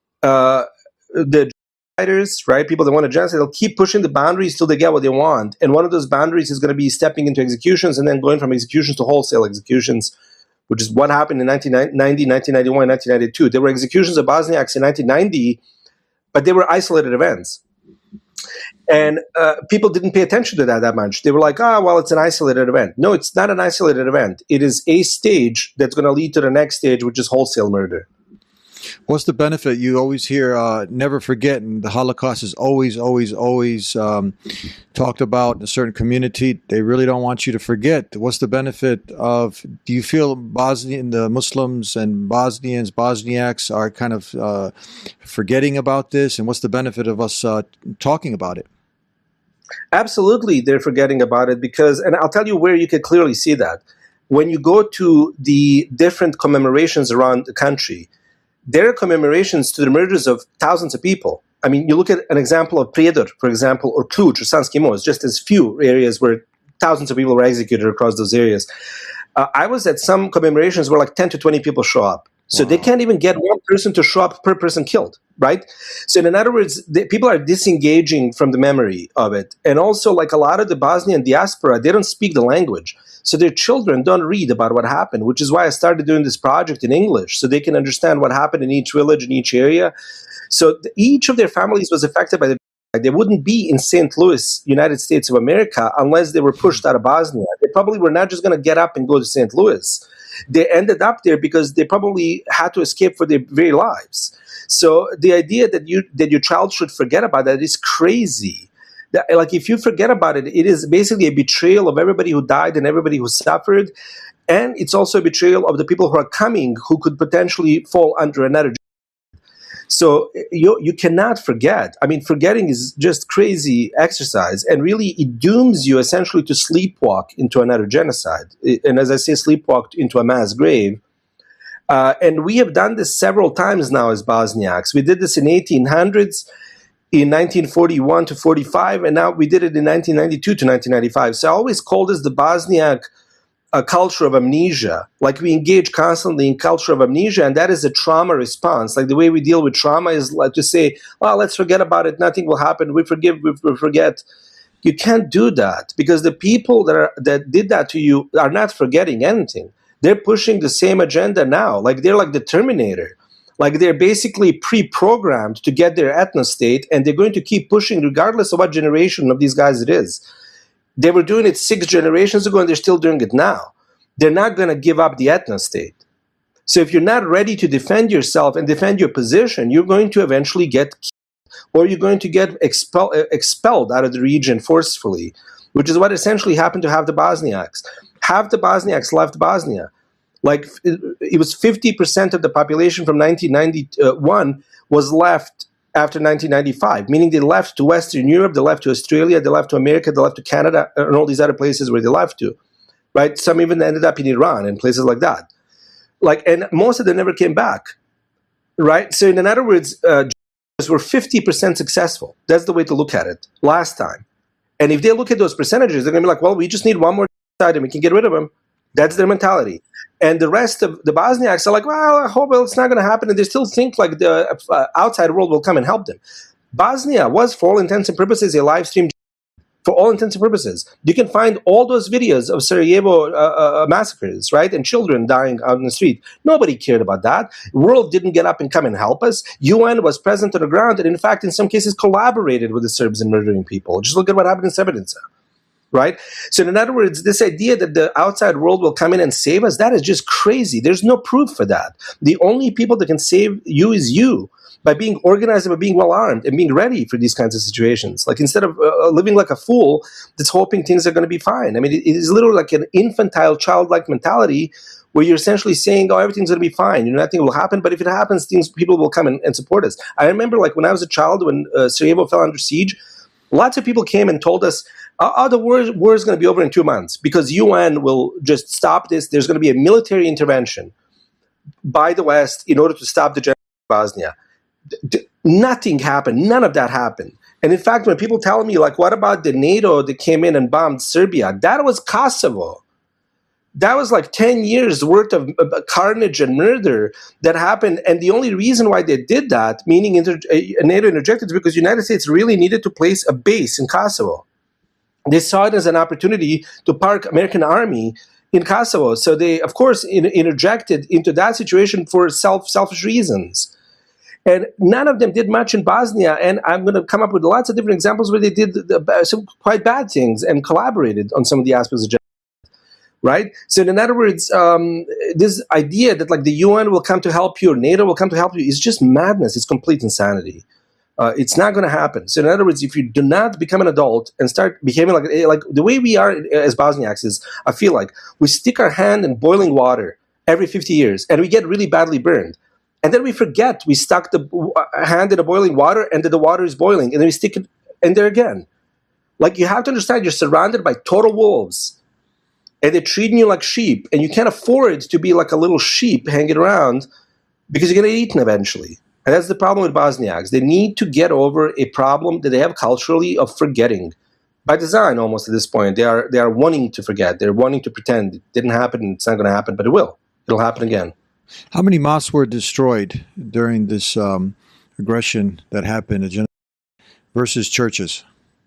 The fighters, right? People that want to genocide, they'll keep pushing the boundaries till they get what they want. And one of those boundaries is going to be stepping into executions and then going from executions to wholesale executions, which is what happened in 1990, 1991, 1992. There were executions of Bosniaks in 1990, but they were isolated events. And people didn't pay attention to that much. They were like, well, it's an isolated event. No, it's not an isolated event. It is a stage that's going to lead to the next stage, which is wholesale murder. What's the benefit? You always hear, never forget, and the Holocaust is always, always, always talked about in a certain community. They really don't want you to forget. What's the benefit of, do you feel the Muslims and Bosniaks are kind of forgetting about this? And what's the benefit of us talking about it? Absolutely, they're forgetting about it because, and I'll tell you where you can clearly see that. When you go to the different commemorations around the country, there are commemorations to the murders of thousands of people. I mean, you look at an example of Prijedor, for example, or Cluj or Sanski Most, just as few areas where thousands of people were executed across those areas. I was at some commemorations where like 10 to 20 people show up. So They can't even get one person to show up per person killed, right? So in other words, people are disengaging from the memory of it. And also, like a lot of the Bosnian diaspora, they don't speak the language. So their children don't read about what happened, which is why I started doing this project in English, so they can understand what happened in each village, in each area. So each of their families was affected by the. They wouldn't be in St. Louis, United States of America, unless they were pushed out of Bosnia. They probably were not just going to get up and go to St. Louis. They ended up there because they probably had to escape for their very lives. So the idea that your child should forget about that is crazy. Like if you forget about it, it is basically a betrayal of everybody who died and everybody who suffered. And it's also a betrayal of the people who are coming who could potentially fall under another. So you cannot forget. I mean, forgetting is just crazy exercise. And really, it dooms you essentially to sleepwalk into another genocide. And as I say, sleepwalk into a mass grave. And we have done this several times now as Bosniaks. We did this in 1800s. In 1941 to 45, and now we did it in 1992 to 1995. So I always call this the Bosniak culture of amnesia. Like we engage constantly in culture of amnesia, and that is a trauma response. Like the way we deal with trauma is like to say, "Oh, let's forget about it. Nothing will happen. We forgive. We forget." You can't do that because the people that did that to you are not forgetting anything. They're pushing the same agenda now. Like they're like the Terminator. Like they're basically pre-programmed to get their ethno-state, and they're going to keep pushing regardless of what generation of these guys it is. They were doing it 6 generations ago, and they're still doing it now. They're not going to give up the ethno-state. So if you're not ready to defend yourself and defend your position, you're going to eventually get killed, or you're going to get expelled out of the region forcefully, which is what essentially happened to half the Bosniaks. Half the Bosniaks left Bosnia. Like it was 50% of the population from 1991 was left after 1995, meaning they left to Western Europe, they left to Australia, they left to America, they left to Canada, and all these other places where they left to, right? Some even ended up in Iran and places like that. And most of them never came back, right? So in other words, were 50% successful. That's the way to look at it last time. And if they look at those percentages, they're going to be like, well, we just need one more side and we can get rid of them. That's their mentality. And the rest of the Bosniaks are like, well, I hope it's not going to happen. And they still think like the outside world will come and help them. Bosnia was, for all intents and purposes, a live stream. For all intents and purposes. You can find all those videos of Sarajevo massacres, right? And children dying out in the street. Nobody cared about that. The world didn't get up and come and help us. UN was present on the ground and, in fact, in some cases collaborated with the Serbs in murdering people. Just look at what happened in Srebrenica. right? So in other words, this idea that the outside world will come in and save us, that is just crazy. There's no proof for that. The only people that can save you is you, by being organized and by being well-armed and being ready for these kinds of situations. Like instead of living like a fool that's hoping things are going to be fine. I mean, it is literally like an infantile, childlike mentality where you're essentially saying, oh, everything's going to be fine. Nothing will happen. But if it happens, people will come and support us. I remember like when I was a child, when Sarajevo fell under siege, lots of people came and told us, the war is going to be over in 2 months because UN will just stop this. There's going to be a military intervention by the West in order to stop the genocide of Bosnia. Nothing happened. None of that happened. And in fact, when people tell me, like, what about the NATO that came in and bombed Serbia? That was Kosovo. That was like 10 years worth of carnage and murder that happened. And the only reason why they did that, meaning NATO interjected, is because the United States really needed to place a base in Kosovo. They saw it as an opportunity to park American army in Kosovo. So they, of course, interjected into that situation for selfish reasons. And none of them did much in Bosnia. And I'm going to come up with lots of different examples where they did some quite bad things and collaborated on some of the aspects of genocide, right? So in other words, this idea that like the UN will come to help you or NATO will come to help you is just madness. It's complete insanity. It's not going to happen. So in other words, if you do not become an adult and start behaving like the way we are as Bosniaks is, I feel like we stick our hand in boiling water every 50 years and we get really badly burned. And then we forget we stuck the hand in a boiling water and that the water is boiling. And then we stick it in there again. Like you have to understand you're surrounded by total wolves. And they're treating you like sheep. And you can't afford to be like a little sheep hanging around because you're going to get eaten eventually. And that's the problem with Bosniaks. They need to get over a problem that they have culturally of forgetting. By design, almost at this point. They are wanting to forget. They're wanting to pretend it didn't happen. It's not going to happen, but it will. It'll happen again. How many mosques were destroyed during this aggression that happened versus churches?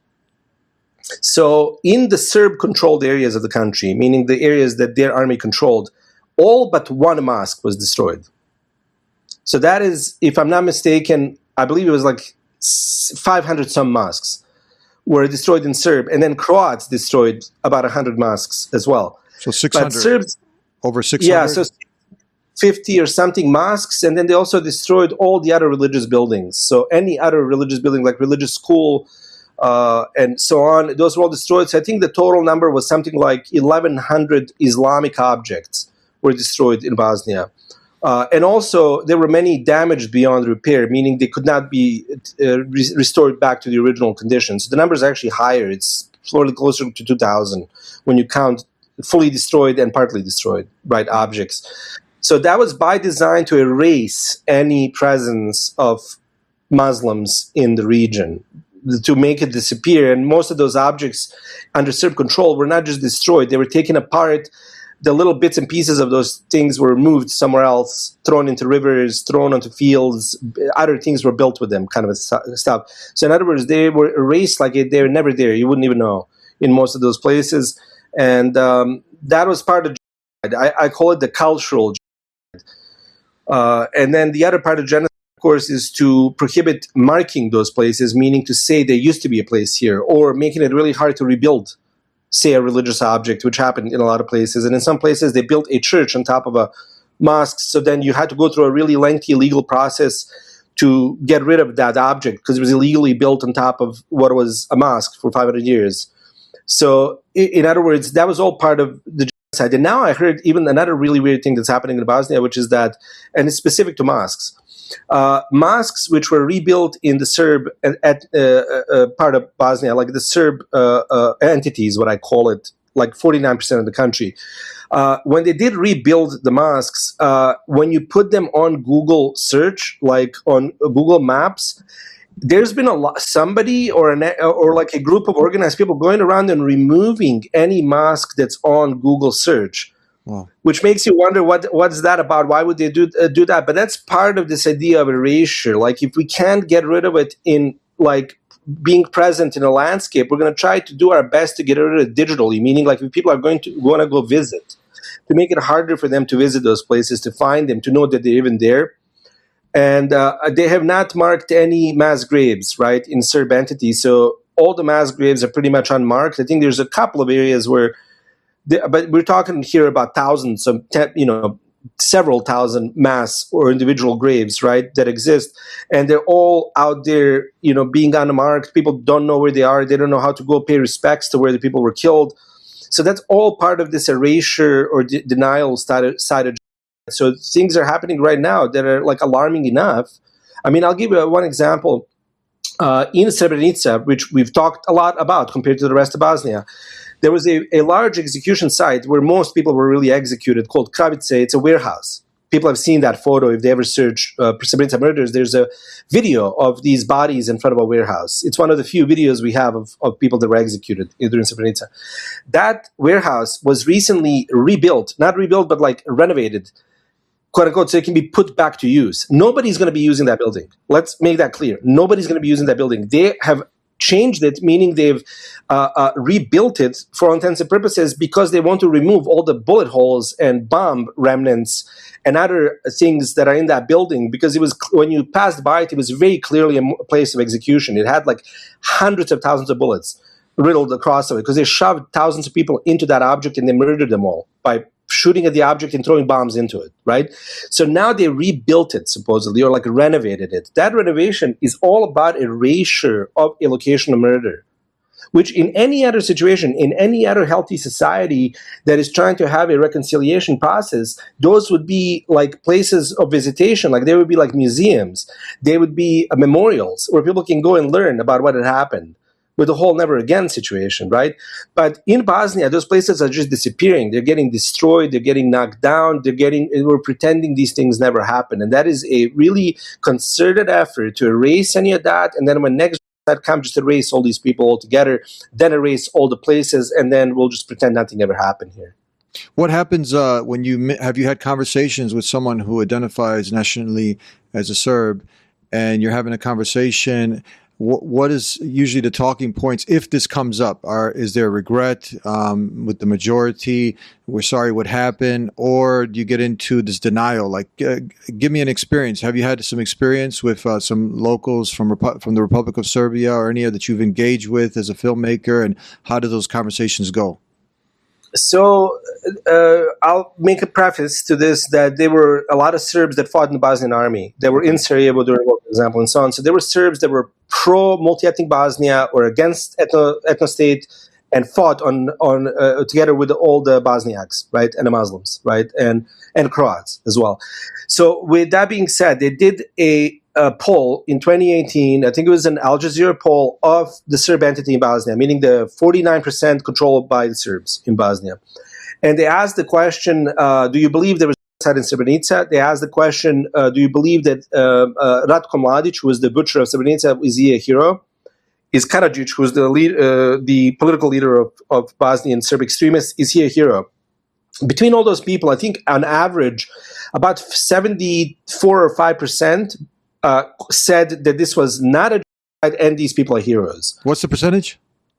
So in the Serb-controlled areas of the country, meaning the areas that their army controlled, all but one mosque was destroyed. So that is, if I'm not mistaken, I believe it was like 500 some mosques were destroyed in Serb, and then Croats destroyed about 100 mosques as well. So 600, but Serbs, over 600? Yeah, so 50 or something mosques, and then they also destroyed all the other religious buildings. So any other religious building, like religious school and so on, those were all destroyed. So I think the total number was something like 1,100 Islamic objects were destroyed in Bosnia. And also, there were many damaged beyond repair, meaning they could not be restored back to the original conditions. The number is actually higher. It's slightly closer to 2,000 when you count fully destroyed and partly destroyed, right, objects. So that was by design to erase any presence of Muslims in the region, to make it disappear. And most of those objects under Serb control were not just destroyed, they were taken apart. The little bits and pieces of those things were moved somewhere else, thrown into rivers, thrown onto fields. Other things were built with them, kind of stuff. So in other words, they were erased like they were never there. You wouldn't even know in most of those places. And that was part of genocide. I call it the cultural genocide. And then the other part of genocide, of course, is to prohibit marking those places, meaning to say there used to be a place here, or making it really hard to rebuild, say, a religious object, which happened in a lot of places. And in some places, they built a church on top of a mosque, so then you had to go through a really lengthy legal process to get rid of that object because it was illegally built on top of what was a mosque for 500 years. So, in other words, that was all part of the genocide. And now I heard even another really weird thing that's happening in Bosnia, which is that, and it's specific to mosques, mosques which were rebuilt in the Serb part of Bosnia, like the Serb entities, what I call it, like 49% of the country. When they did rebuild the mosques, when you put them on Google search, like on Google Maps, there's been somebody or like a group of organized people going around and removing any mosque that's on Google search. Wow. Which makes you wonder what's that about? Why would they do that? But that's part of this idea of erasure. Like if we can't get rid of it in like being present in a landscape, we're going to try to do our best to get rid of it digitally. Meaning, like if people are going to want to go visit, to make it harder for them to visit those places, to find them, to know that they're even there. And they have not marked any mass graves, right, in Serb entities. So all the mass graves are pretty much unmarked. I think there's a couple of areas where, but we're talking here about thousands of, several thousand mass or individual graves, right, that exist. And they're all out there, being unmarked. People don't know where they are. They don't know how to go pay respects to where the people were killed. So that's all part of this erasure or denial side. So things are happening right now that are like alarming enough. I mean, I'll give you one example. In Srebrenica, which we've talked a lot about compared to the rest of Bosnia, there was a large execution site where most people were really executed called Kravice. It's a warehouse. People have seen that photo. If they ever search Srebrenica murders, there's a video of these bodies in front of a warehouse. It's one of the few videos we have of people that were executed during Srebrenica. That warehouse was recently rebuilt, not rebuilt, but like renovated, quote unquote, so it can be put back to use. Nobody's going to be using that building. Let's make that clear. Nobody's going to be using that building. They have changed it, meaning they've rebuilt it for all intents and purposes because they want to remove all the bullet holes and bomb remnants and other things that are in that building, because it was, when you passed by it, it was very clearly a place of execution. It had like hundreds of thousands of bullets riddled across of it because they shoved thousands of people into that object and they murdered them all by shooting at the object and throwing bombs into it, right? So now they rebuilt it, supposedly, or like renovated it. That renovation is all about erasure of a location of murder, which in any other situation, in any other healthy society that is trying to have a reconciliation process, those would be like places of visitation. Like they would be like museums. They would be memorials where people can go and learn about what had happened, with the whole never again situation, right? But in Bosnia, those places are just disappearing. They're getting destroyed. They're getting knocked down. We're pretending these things never happened. And that is a really concerted effort to erase any of that. And then when next that comes, just erase all these people altogether, then erase all the places, and then we'll just pretend nothing ever happened here. What happens when you had conversations with someone who identifies nationally as a Serb, and you're having a conversation? What is usually the talking points if this comes up? Is there regret with the majority? We're sorry what happened, or do you get into this denial? Like, give me an experience. Have you had some experience with some locals from the Republic of Serbia or any that you've engaged with as a filmmaker, and how do those conversations go? So I'll make a preface to this that there were a lot of Serbs that fought in the Bosnian army. They were in Sarajevo during war, for example, and so on. So there were Serbs that were pro-multi-ethnic Bosnia or against ethno-state and fought on together with all the Bosniaks, right, and the Muslims, right, and Croats as well. So with that being said, they did a poll in 2018. I think it was an Al Jazeera poll of the Serb entity in Bosnia, meaning the 49% controlled by the Serbs in Bosnia. And they asked the question, do you believe there was genocide in Srebrenica? They asked the question, do you believe that Ratko Mladic, who was the butcher of Srebrenica, is he a hero? Is Karadzic, who was the political leader of Bosnian Serb extremists, is he a hero? Between all those people, I think on average, about 74 or 5% said that this was not a genocide and these people are heroes. What's the percentage?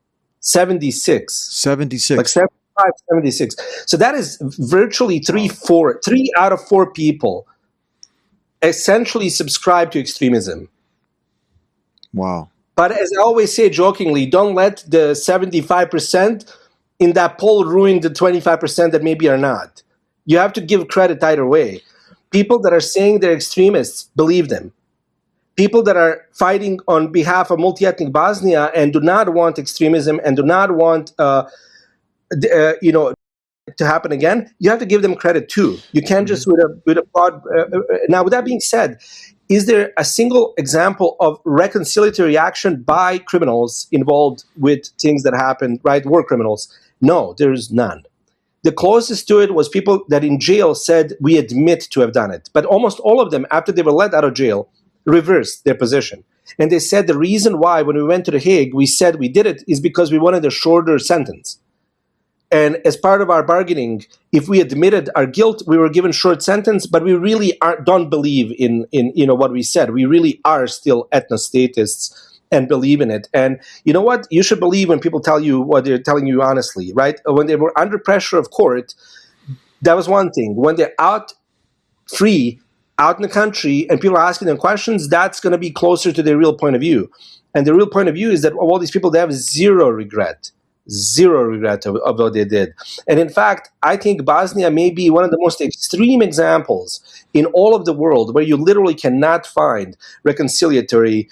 76. 76. Like 75, 76. So that is virtually 3 out of 4 people essentially subscribe to extremism. Wow. But as I always say jokingly, don't let the 75% in that poll ruin the 25% that maybe are not. You have to give credit either way. People that are saying they're extremists, believe them. People that are fighting on behalf of multi-ethnic Bosnia and do not want extremism and do not want to happen again, you have to give them credit too. You can't just with a broad. Now, with that being said, is there a single example of reconciliatory action by criminals involved with things that happened, right? War criminals? No, there is none. The closest to it was people that in jail said, we admit to have done it. But almost all of them, after they were let out of jail, reversed their position. And they said the reason why, when we went to The Hague, we said we did it is because we wanted a shorter sentence. And as part of our bargaining, if we admitted our guilt, we were given short sentence, but we really don't believe in what we said. We really are still ethnostatists and believe in it. And you know what? You should believe when people tell you what they're telling you honestly, right? When they were under pressure of court, that was one thing. When they're out free, out in the country and people are asking them questions, that's going to be closer to their real point of view. And the real point of view is that all these people, they have zero regret of what they did. And in fact, I think Bosnia may be one of the most extreme examples in all of the world where you literally cannot find reconciliatory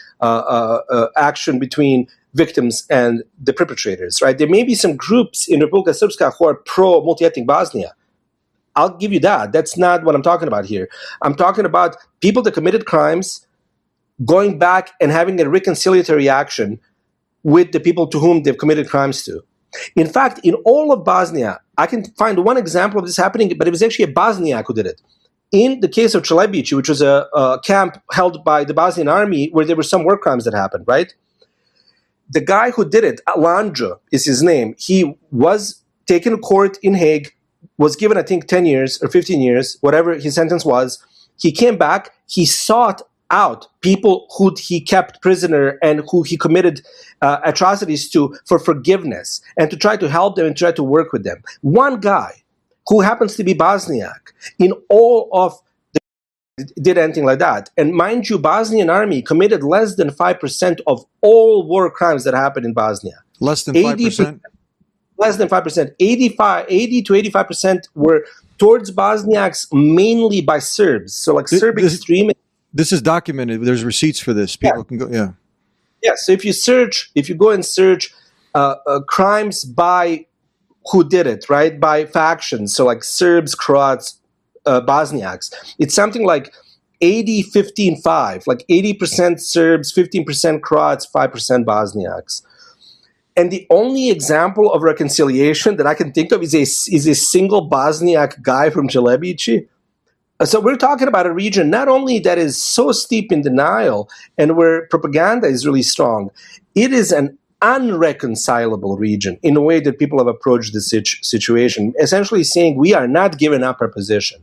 action between victims and the perpetrators, right? There may be some groups in Republika Srpska who are pro-multi-ethnic Bosnia. I'll give you that. That's not what I'm talking about here. I'm talking about people that committed crimes going back and having a reconciliatory action with the people to whom they've committed crimes to. In fact, in all of Bosnia, I can find one example of this happening, but it was actually a Bosniak who did it. In the case of Celebici, which was a camp held by the Bosnian army where there were some war crimes that happened, right? The guy who did it, Lanjo is his name, he was taken to court in Hague, was given, I think, 10 years or 15 years, whatever his sentence was. He came back, he sought out people who he kept prisoner and who he committed atrocities to for forgiveness and to try to help them and try to work with them. One guy who happens to be Bosniak in all of did anything like that. And mind you, Bosnian army committed less than 5% of all war crimes that happened in Bosnia. Less than 5%? Less than 5%. 80 to 85% were towards Bosniaks, mainly by Serbs. So like Serb extremists. This is documented. There's receipts for this. People can go, yeah. Yeah, so if you go and search crimes by who did it, right, by factions, so like Serbs, Croats, Bosniaks, it's something like 80-15-5, like 80% Serbs, 15% Croats, 5% Bosniaks. And the only example of reconciliation that I can think of is a single Bosniak guy from Celebici. So we're talking about a region not only that is so steep in denial and where propaganda is really strong, it is an unreconcilable region in a way that people have approached the situation, essentially saying we are not giving up our position.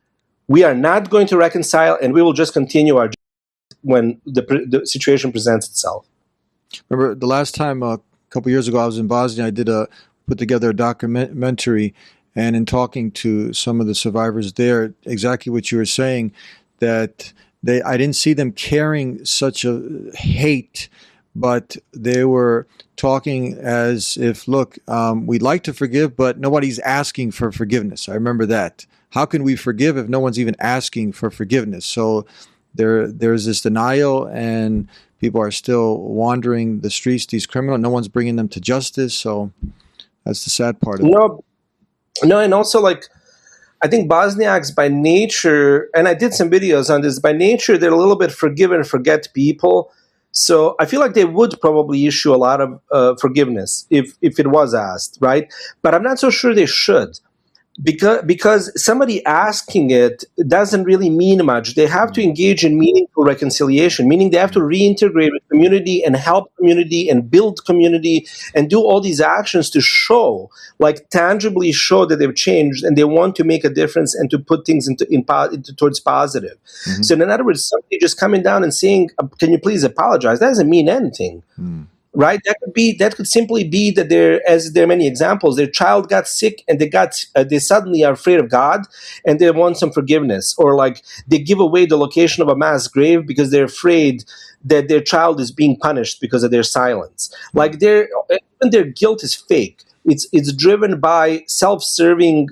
We are not going to reconcile, and we will just continue our when the situation presents itself. Remember the last time a couple years ago I was in Bosnia, I put together a documentary, and in talking to some of the survivors there, exactly what you were saying, that I didn't see them carrying such a hate, but they were talking as if, look, we'd like to forgive, but nobody's asking for forgiveness. I remember that. How can we forgive if no one's even asking for forgiveness? So there's this denial, and people are still wandering the streets, these criminals. No one's bringing them to justice. So that's the sad part of it. No, and also, like, I think Bosniaks by nature, and I did some videos on this, by nature, they're a little bit forgive and forget people. So I feel like they would probably issue a lot of forgiveness if it was asked, right? But I'm not so sure they should. Because somebody asking it doesn't really mean much. They have to engage in meaningful reconciliation, meaning they have to reintegrate with community and help community and build community and do all these actions to show, like tangibly show that they've changed and they want to make a difference and to put things towards positive. Mm-hmm. So in other words, somebody just coming down and saying, can you please apologize? That doesn't mean anything. Mm. Right? That could simply be that as there are many examples, their child got sick and they suddenly are afraid of God and they want some forgiveness, or like they give away the location of a mass grave because they're afraid that their child is being punished because of their silence. Like even their guilt is fake. It's driven by self-serving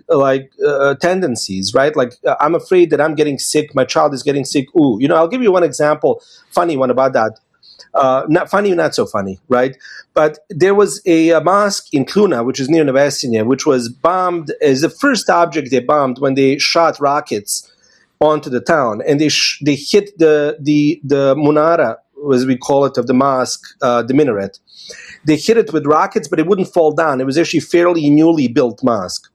tendencies, right? Like I'm afraid that I'm getting sick, my child is getting sick. Ooh, I'll give you one example, funny one about that. Not funny, not so funny, right? But there was a mosque in Kluna, which is near Nevesinje, which was bombed as the first object they bombed when they shot rockets onto the town, and they hit the munara, as we call it, of the mosque, the minaret. They hit it with rockets, but it wouldn't fall down. It was actually a fairly newly built mosque.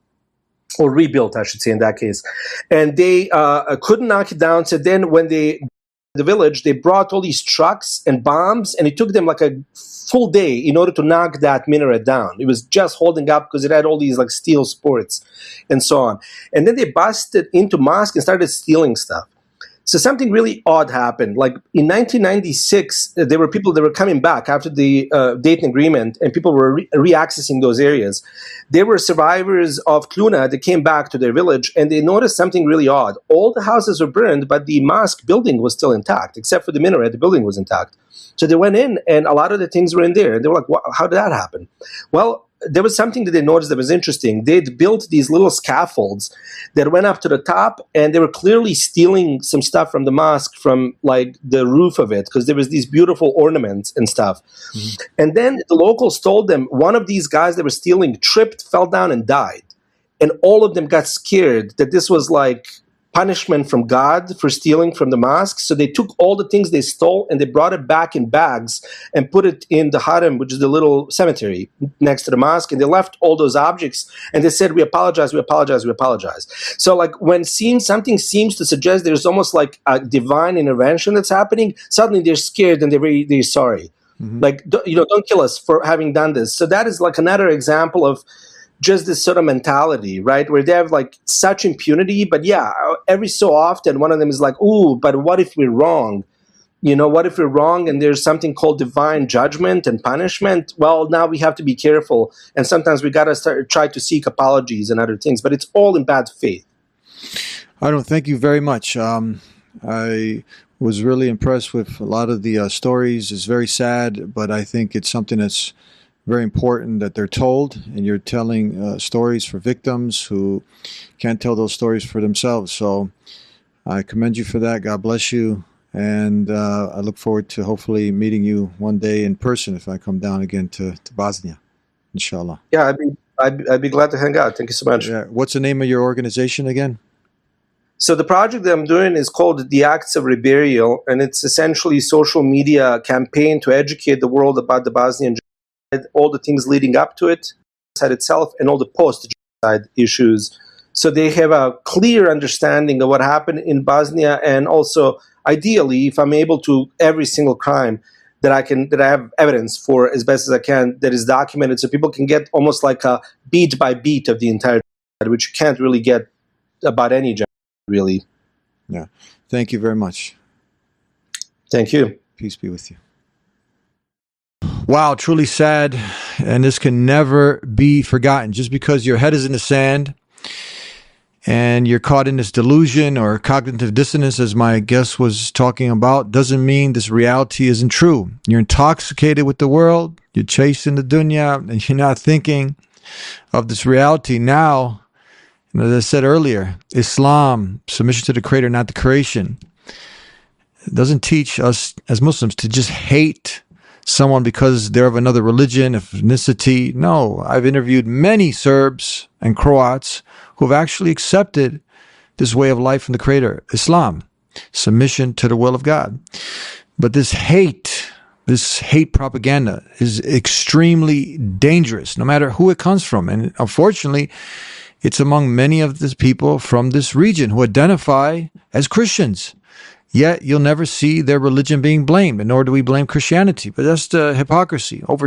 Or rebuilt, I should say, in that case. And they couldn't knock it down. So then when the village, they brought all these trucks and bombs, and it took them like a full day in order to knock that minaret down. It was just holding up because it had all these like steel supports and so on. And then they busted into mosque and started stealing stuff. So something really odd happened. Like in 1996, there were people that were coming back after the Dayton Agreement, and people were reaccessing those areas. There were survivors of Kluna that came back to their village, and they noticed something really odd. All the houses were burned, but the mosque building was still intact, except for the minaret. The building was intact. So they went in, and a lot of the things were in there. And they were like, how did that happen? Well, there was something that they noticed that was interesting. They'd built these little scaffolds that went up to the top, and they were clearly stealing some stuff from the mosque, from like the roof of it, because there was these beautiful ornaments and stuff. Mm-hmm. And then the locals told them one of these guys that were stealing tripped, fell down, and died. And all of them got scared that this was like punishment from God for stealing from the mosque. So they took all the things they stole and they brought it back in bags and put it in the Haram, which is the little cemetery next to the mosque. And they left all those objects and they said, we apologize, we apologize, we apologize. So like when something seems to suggest there's almost like a divine intervention that's happening, suddenly they're scared and they're sorry. Mm-hmm. Like, don't kill us for having done this. So that is like another example of just this sort of mentality, right? Where they have like such impunity, but yeah, every so often one of them is like, ooh, but what if we're wrong? What if we're wrong and there's something called divine judgment and punishment? Well, now we have to be careful. And sometimes we got to try to seek apologies and other things, but it's all in bad faith. I don't thank you very much. I was really impressed with a lot of the stories. It's very sad, but I think it's something that's very important that they're told, and you're telling stories for victims who can't tell those stories for themselves. So I commend you for that. God bless you. And I look forward to hopefully meeting you one day in person if I come down again to Bosnia, inshallah. Yeah, I'd be glad to hang out. Thank you so much. Yeah. What's the name of your organization again? So the project that I'm doing is called The Acts of Reburial, and it's essentially a social media campaign to educate the world about the Bosnian genocide, all the things leading up to it, genocide itself, and all the post-genocide issues. So they have a clear understanding of what happened in Bosnia, and also, ideally, if I'm able to, every single crime that I have evidence for as best as I can, that is documented, so people can get almost like a beat by beat of the entire genocide, which you can't really get about any genocide, really. Yeah. Thank you very much. Thank you. Peace be with you. Wow, truly sad, and this can never be forgotten. Just because your head is in the sand and you're caught in this delusion or cognitive dissonance, as my guest was talking about, doesn't mean this reality isn't true. You're intoxicated with the world, you're chasing the dunya, and you're not thinking of this reality. Now, as I said earlier, Islam, submission to the Creator, not the creation, doesn't teach us as Muslims to just hate someone because they're of another religion, ethnicity. No, I've interviewed many Serbs and Croats who have actually accepted this way of life from the Creator, Islam, submission to the will of God. But this hate propaganda is extremely dangerous, no matter who it comes from. And unfortunately, it's among many of the people from this region who identify as Christians. Yet you'll never see their religion being blamed, and nor do we blame Christianity. But that's the hypocrisy. Over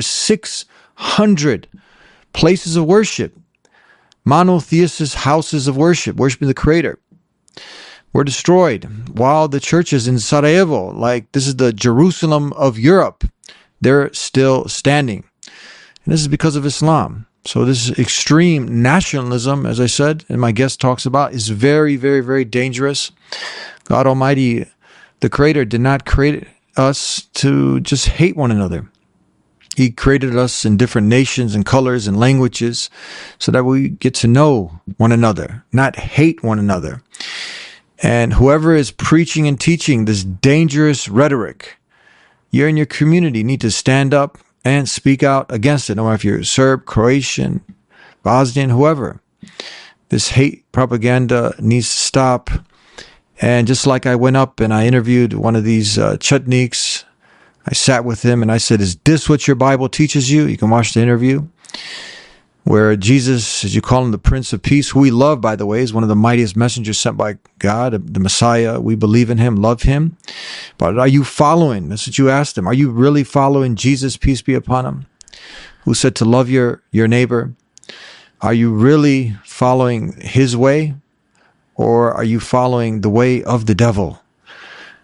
600 places of worship, monotheist houses of worship, worshiping the Creator, were destroyed, while the churches in Sarajevo, like this is the Jerusalem of Europe, they're still standing. And this is because of Islam. So this extreme nationalism, as I said, and my guest talks about, is very, very, very dangerous. God Almighty, the Creator, did not create us to just hate one another. He created us in different nations and colors and languages so that we get to know one another, not hate one another. And whoever is preaching and teaching this dangerous rhetoric, you in your community need to stand up and speak out against it, no matter if you're Serb, Croatian, Bosnian, whoever. This hate propaganda needs to stop. And just like I went up and I interviewed one of these chutniks, I sat with him and I said, is this what your Bible teaches you? You can watch the interview where Jesus, as you call him, the Prince of Peace, who we love, by the way, is one of the mightiest messengers sent by God, the Messiah. We believe in him, love him. But are you following? That's what you asked him. Are you really following Jesus, peace be upon him, who said to love your neighbor? Are you really following his way? Or are you following the way of the devil,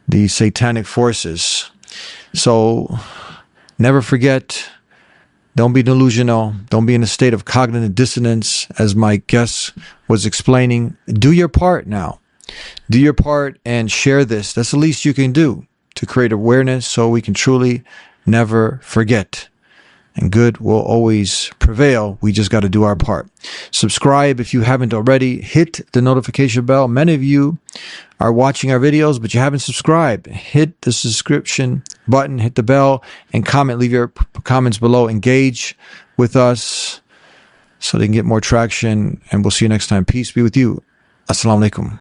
the satanic forces. So never forget, don't be delusional. Don't be in a state of cognitive dissonance, as my guest was explaining. Do your part now. Do your part and share this. That's the least you can do to create awareness so we can truly never forget. And good will always prevail. We just got to do our part. Subscribe if you haven't already. Hit the notification bell. Many of you are watching our videos, but you haven't subscribed. Hit the subscription button, hit the bell, and comment. Leave your comments below. Engage with us so they can get more traction. And we'll see you next time. Peace be with you. Assalamu alaikum.